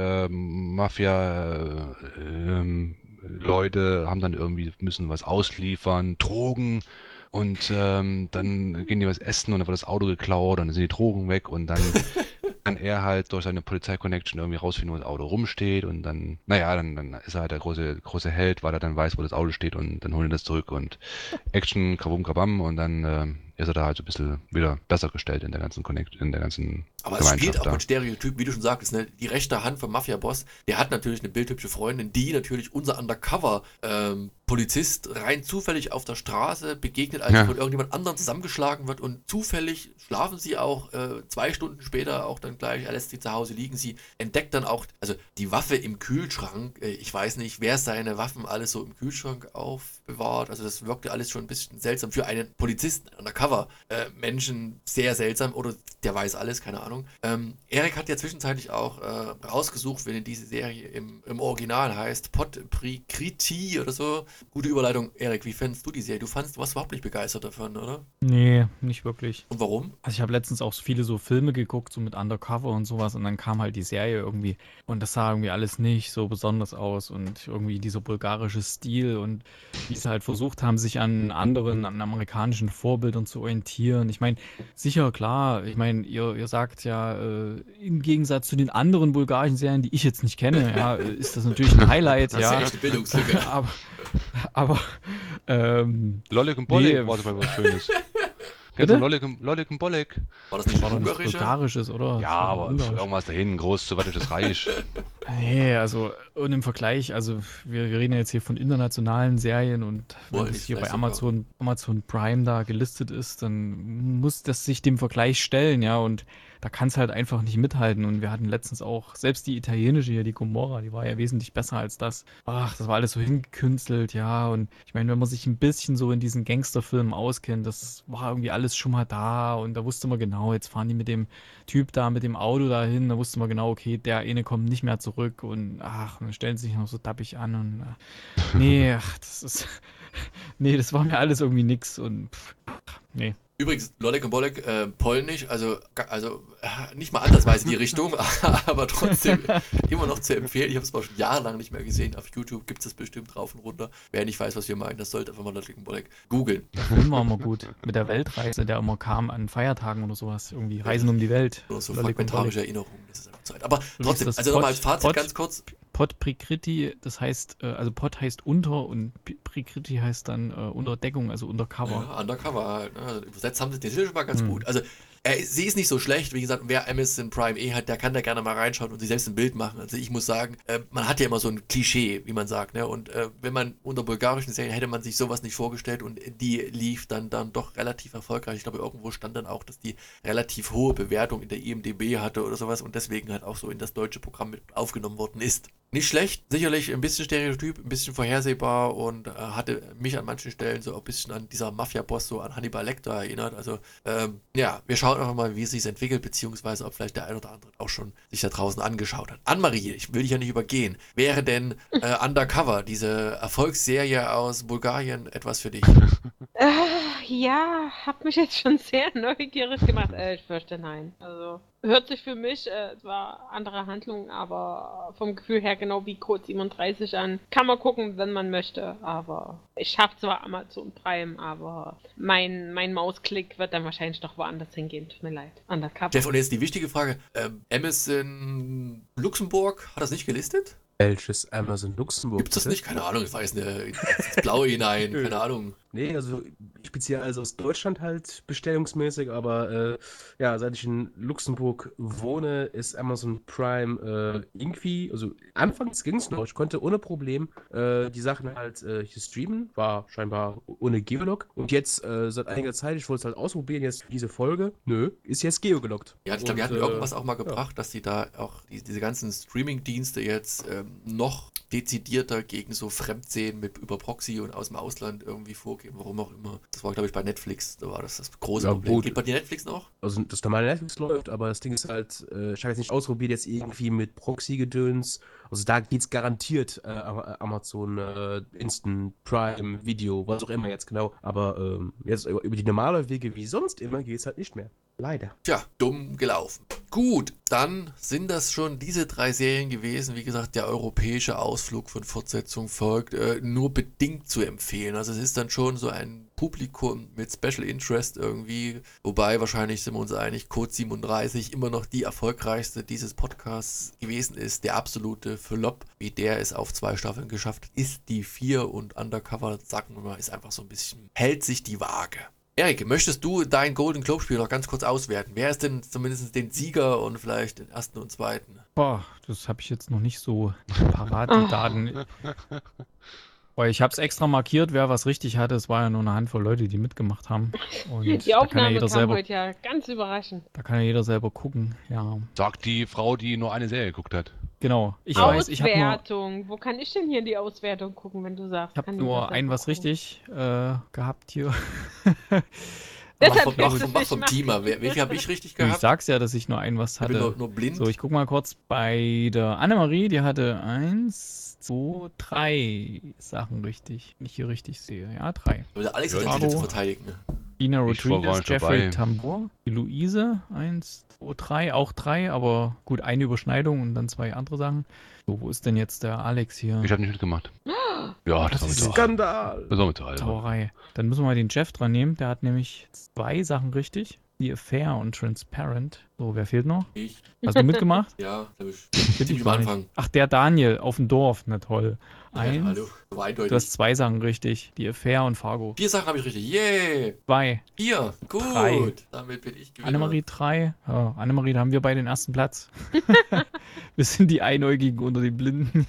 Leute, haben dann irgendwie, müssen was ausliefern, Drogen und dann gehen die was essen und dann wird das Auto geklaut und dann sind die Drogen weg und dann kann er halt durch seine Polizei-Connection irgendwie rausfinden, wo das Auto rumsteht und dann, naja, dann ist er halt der große Held, weil er dann weiß, wo das Auto steht und dann holen die das zurück und Action, Kabum, Kabam und dann ist er da halt so ein bisschen wieder besser gestellt in der ganzen in der ganzen Aber es spielt Gemeinschaft auch da. mit Stereotypen, wie du schon sagtest, ne? Die rechte Hand vom Mafia-Boss, der hat natürlich eine bildhübsche Freundin, die natürlich unser Undercover-Polizist rein zufällig auf der Straße begegnet, als Ja. von irgendjemand anderem zusammengeschlagen wird und zufällig schlafen sie auch 2 Stunden später auch dann gleich, er lässt sie zu Hause liegen, sie entdeckt dann auch, also die Waffe im Kühlschrank, ich weiß nicht, wer seine Waffen alles so im Kühlschrank aufbewahrt, also das wirkte alles schon ein bisschen seltsam für einen Polizisten, Undercover-Menschen, sehr seltsam, oder der weiß alles, keine Ahnung. Erik hat ja zwischenzeitlich auch rausgesucht, wenn diese Serie im Original heißt, Pod Prikriti oder so. Gute Überleitung, Erik, wie fandest du die Serie? Du warst überhaupt nicht begeistert davon, oder? Nee, nicht wirklich. Und warum? Also ich habe letztens auch viele so Filme geguckt, so mit Undercover und sowas und dann kam halt die Serie irgendwie und das sah irgendwie alles nicht so besonders aus und irgendwie dieser bulgarische Stil und wie sie halt versucht haben, sich an amerikanischen Vorbildern zu orientieren. Ich meine, sicher, klar, ich meine, ihr sagt ja, im Gegensatz zu den anderen bulgarischen Serien, die ich jetzt nicht kenne, ja, ist das natürlich ein Highlight, Das ist ja. ja echt eine Bildungslücke. Aber Lolek und Bolek nee, war zum Beispiel was Schönes. Bitte? Kennst du Lolek und Bolek? War das nicht war doch nichts Ungarische? Bulgarisches, oder? Ja, Das war aber Ungarisch. irgendwas dahin, groß sowjetisches Reich. Nee, also und im Vergleich, also wir reden ja jetzt hier von internationalen Serien und wenn Wollte das ich hier bei vielleicht sogar. Amazon Prime da gelistet ist, dann muss das sich dem Vergleich stellen, ja, und da kann es halt einfach nicht mithalten. Und wir hatten letztens auch, selbst die italienische hier, die Gomorra, die war ja wesentlich besser als das. Ach, das war alles so hingekünstelt, ja. Und ich meine, wenn man sich ein bisschen so in diesen Gangsterfilmen auskennt, das war irgendwie alles schon mal da und da wusste man genau, jetzt fahren die mit dem Typ da mit dem Auto dahin, da wusste man genau, okay, der eine kommt nicht mehr zurück und ach, dann stellen sie sich noch so tappig an und nee, ach, nee, das war mir alles irgendwie nix und nee. Übrigens, Lolek und Bolek, polnisch, also nicht mal ansatzweise die Richtung, aber trotzdem immer noch zu empfehlen. Ich habe es auch schon jahrelang nicht mehr gesehen. Auf YouTube gibt es das bestimmt rauf und runter. Wer nicht weiß, was wir meinen, das sollte einfach mal Lolek und Bolek googeln. Der Film war immer gut. Mit der Weltreise, der immer kam an Feiertagen oder sowas. Irgendwie Reisen um die Welt. Nur so Lolek und fragmentarische Bolek. Erinnerungen, das ist einfach Zeit. Aber Übrigens trotzdem, das also nochmal als Fazit Pod ganz kurz. Pod Prikriti, das heißt, also Pod heißt unter und Prikriti heißt dann Unterdeckung, also Undercover. Ja, Undercover halt. Ne? Also übersetzt haben sie den Titel schon mal ganz gut. Also sie ist nicht so schlecht. Wie gesagt, wer Amazon Prime hat, der kann da gerne mal reinschauen und sich selbst ein Bild machen. Also ich muss sagen, man hat ja immer so ein Klischee, wie man sagt. Ne? Und wenn man unter bulgarischen Serien hätte man sich sowas nicht vorgestellt und die lief dann doch relativ erfolgreich. Ich glaube, irgendwo stand dann auch, dass die relativ hohe Bewertung in der IMDb hatte oder sowas und deswegen halt auch so in das deutsche Programm mit aufgenommen worden ist. Nicht schlecht, sicherlich ein bisschen Stereotyp, ein bisschen vorhersehbar und hatte mich an manchen Stellen so ein bisschen an dieser Mafia-Boss, so an Hannibal Lecter erinnert. Also ja, wir schauen einfach mal, wie es sich entwickelt, beziehungsweise ob vielleicht der ein oder andere auch schon sich da draußen angeschaut hat. Annemarie, ich will dich ja nicht übergehen. Wäre denn Undercover, diese Erfolgsserie aus Bulgarien, etwas für dich? Ja, hat mich jetzt schon sehr neugierig gemacht. Ich fürchte nein. Also hört sich für mich zwar andere Handlung, aber vom Gefühl her genau wie Code 37 an. Kann man gucken, wenn man möchte, aber ich habe zwar Amazon Prime, aber mein Mausklick wird dann wahrscheinlich doch woanders hingehen. Tut mir leid. Undercover. Jeff, und jetzt die wichtige Frage. Amazon Luxemburg hat das nicht gelistet? Welches Amazon Luxemburg? Gibt es das nicht? Keine Ahnung, ich weiß nicht. Ins Blaue hinein, keine Ahnung. Nee, also speziell also aus Deutschland halt bestellungsmäßig, aber ja, seit ich in Luxemburg wohne, ist Amazon Prime irgendwie, also anfangs ging es noch, ich konnte ohne Problem die Sachen halt hier streamen, war scheinbar ohne Geolog und jetzt seit einiger Zeit, ich wollte es halt ausprobieren, jetzt diese Folge, ist jetzt geologgt. Ja, ich glaube, die hatten irgendwas auch mal gebracht, dass die da auch diese ganzen Streaming-Dienste jetzt noch dezidierter gegen so Fremdsehen über Proxy und aus dem Ausland irgendwie vorgehen, warum auch immer. Das war, glaube ich, bei Netflix, da war das große Problem. Gut. Geht bei dir Netflix noch? Also das normale Netflix läuft, aber das Ding ist halt, ich habe jetzt nicht ausprobiert, jetzt irgendwie mit Proxy-Gedöns. Also da geht's garantiert Amazon Instant Prime Video, was auch immer jetzt genau. Aber jetzt über die normale Wege wie sonst immer geht's halt nicht mehr. Leider. Tja, dumm gelaufen. Gut, dann sind das schon diese 3 Serien gewesen. Wie gesagt, der europäische Ausflug von Fortsetzung folgt. Nur bedingt zu empfehlen. Also es ist dann schon so ein Publikum mit Special Interest irgendwie. Wobei wahrscheinlich sind wir uns einig, Code 37 immer noch die erfolgreichste dieses Podcasts gewesen ist. Der absolute Flop, wie der es auf 2 Staffeln geschafft hat, ist die 4 und Undercover, sagen wir mal, ist einfach so ein bisschen, hält sich die Waage. Erik, möchtest du dein Golden Globe-Spiel noch ganz kurz auswerten? Wer ist denn zumindest den Sieger und vielleicht den ersten und zweiten? Boah, das habe ich jetzt noch nicht so parat, die Daten. Weil ich habe es extra markiert, wer was richtig hatte. Es war ja nur eine Handvoll Leute, die mitgemacht haben. Und Die da kann ja Aufnahme jeder kam selber, heute ja ganz überraschend. da kann ja jeder selber gucken. Ja, Sagt die Frau, die nur eine Serie geguckt hat. genau. Ich weiß, ich habe nur, Auswertung. Wo kann ich denn hier in die Auswertung gucken, wenn du sagst? ich hab kann nur jeder ein selber was gucken? richtig gehabt hier. Deshalb Mach kriegst du vom es nicht Teamer. Welche habe ich richtig Ich gehabt? sag's ja, dass ich nur ein was Ich bin hatte. nur blind. So, ich guck mal kurz bei der Annemarie, die hatte 1, 2, 3 Sachen richtig. Wenn ich hier richtig sehe. Ja, 3. Der Alex Ja, hat den Bravo. Titel zu verteidigen. Ina Ich war gar Rodriguez, nicht Jeffrey dabei. Tambor, die Luise, 1, 2, 3, auch 3, aber gut, eine Überschneidung und dann 2 andere Sachen. So, wo ist denn jetzt der Alex hier? Ich habe nicht mitgemacht. Ja, das war mir zu alt. Skandal! Das war mir zu alt. Sauerei. Dann müssen wir mal den Jeff dran nehmen, der hat nämlich 2 Sachen richtig. The Affair und Transparent. So, wer fehlt noch? Ich? Hast du mitgemacht? Ja, glaube ich. Bitte Ziemlich ich am gar nicht. Anfang. Ach, der Daniel auf dem Dorf, na toll. Ja, 1, hallo. So eindeutig. du hast 2 Sachen richtig. Die Affair und Fargo. 4 Sachen habe ich richtig. Yay! 2. 4. Gut. 3. Damit bin ich Gewinner. Annemarie 3. Ja, Annemarie, da haben wir beide den ersten Platz. Wir sind die Einäugigen unter den Blinden.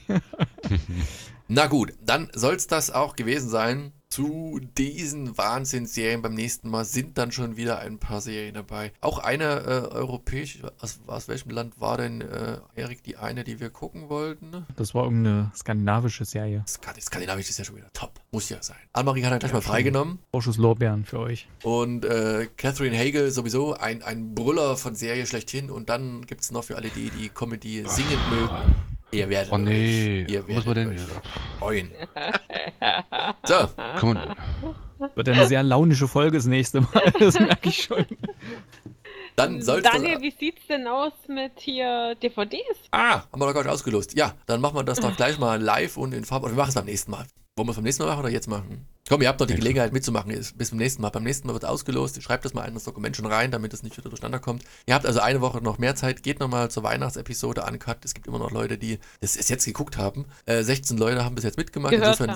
Na gut, dann soll es das auch gewesen sein. Zu diesen Wahnsinnsserien beim nächsten Mal sind dann schon wieder ein paar Serien dabei. Auch eine europäische, aus welchem Land war denn, Erik, die eine, die wir gucken wollten? Das war irgendeine skandinavische Serie. Skandinavisch ist ja schon wieder top. Muss ja sein. Annemarie hat er gleich mal freigenommen. Vorschuss Lorbeeren für euch. Und Catherine Hagel sowieso ein Brüller von Serie schlechthin. Und dann gibt es noch für alle, die Comedy singend mögen. Ihr werdet Oh nee, ihr was war denn? euch freuen. So, Komm mal. Wird eine sehr launische Folge das nächste Mal, das merke ich schon. dann soll es Daniel, wie sieht's denn aus mit hier DVDs? haben wir doch gar nicht ausgelost. Ja, dann machen wir das doch gleich mal live und in Farbe. Oder wir machen es beim nächsten Mal. Wollen wir es beim nächsten Mal machen oder jetzt machen? Komm, ihr habt noch die Gelegenheit mitzumachen. Bis zum nächsten Mal. Beim nächsten Mal wird ausgelost. Schreibt das mal in das Dokument schon rein, damit es nicht wieder durcheinander kommt. Ihr habt also eine Woche noch mehr Zeit. Geht nochmal zur Weihnachtsepisode uncut. Es gibt immer noch Leute, die das jetzt geguckt haben. 16 Leute haben bis jetzt mitgemacht.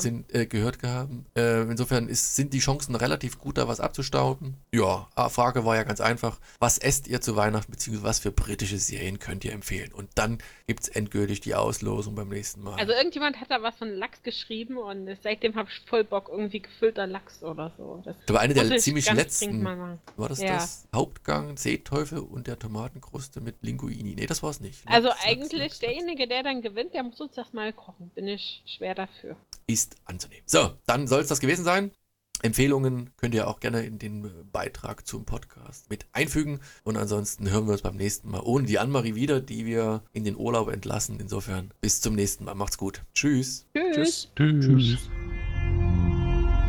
Insofern sind die Chancen relativ gut, da was abzustauben. Ja, Frage war ja ganz einfach. Was esst ihr zu Weihnachten, beziehungsweise was für britische Serien könnt ihr empfehlen? Und dann gibt es endgültig die Auslosung beim nächsten Mal. Also irgendjemand hat da was von Lachs geschrieben und seitdem habe ich voll Bock, irgendwie gefüllter Lachs oder so. Das Ich glaube, eine der muss ich ziemlich ganz letzten, dringend mal machen. war das Ja. das? Hauptgang, Seeteufel und der Tomatenkruste mit Linguini. Nee, das war's nicht. Also Lachs, eigentlich Lachs. derjenige, der dann gewinnt, der muss uns das mal kochen. Bin ich schwer dafür. Ist anzunehmen. So, dann soll es das gewesen sein. Empfehlungen könnt ihr auch gerne in den Beitrag zum Podcast mit einfügen. Und ansonsten hören wir uns beim nächsten Mal ohne die Annemarie wieder, die wir in den Urlaub entlassen. Insofern bis zum nächsten Mal. Macht's gut. Tschüss. Tschüss. Tschüss.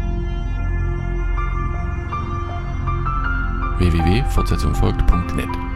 www.fortsetzungfolgt.net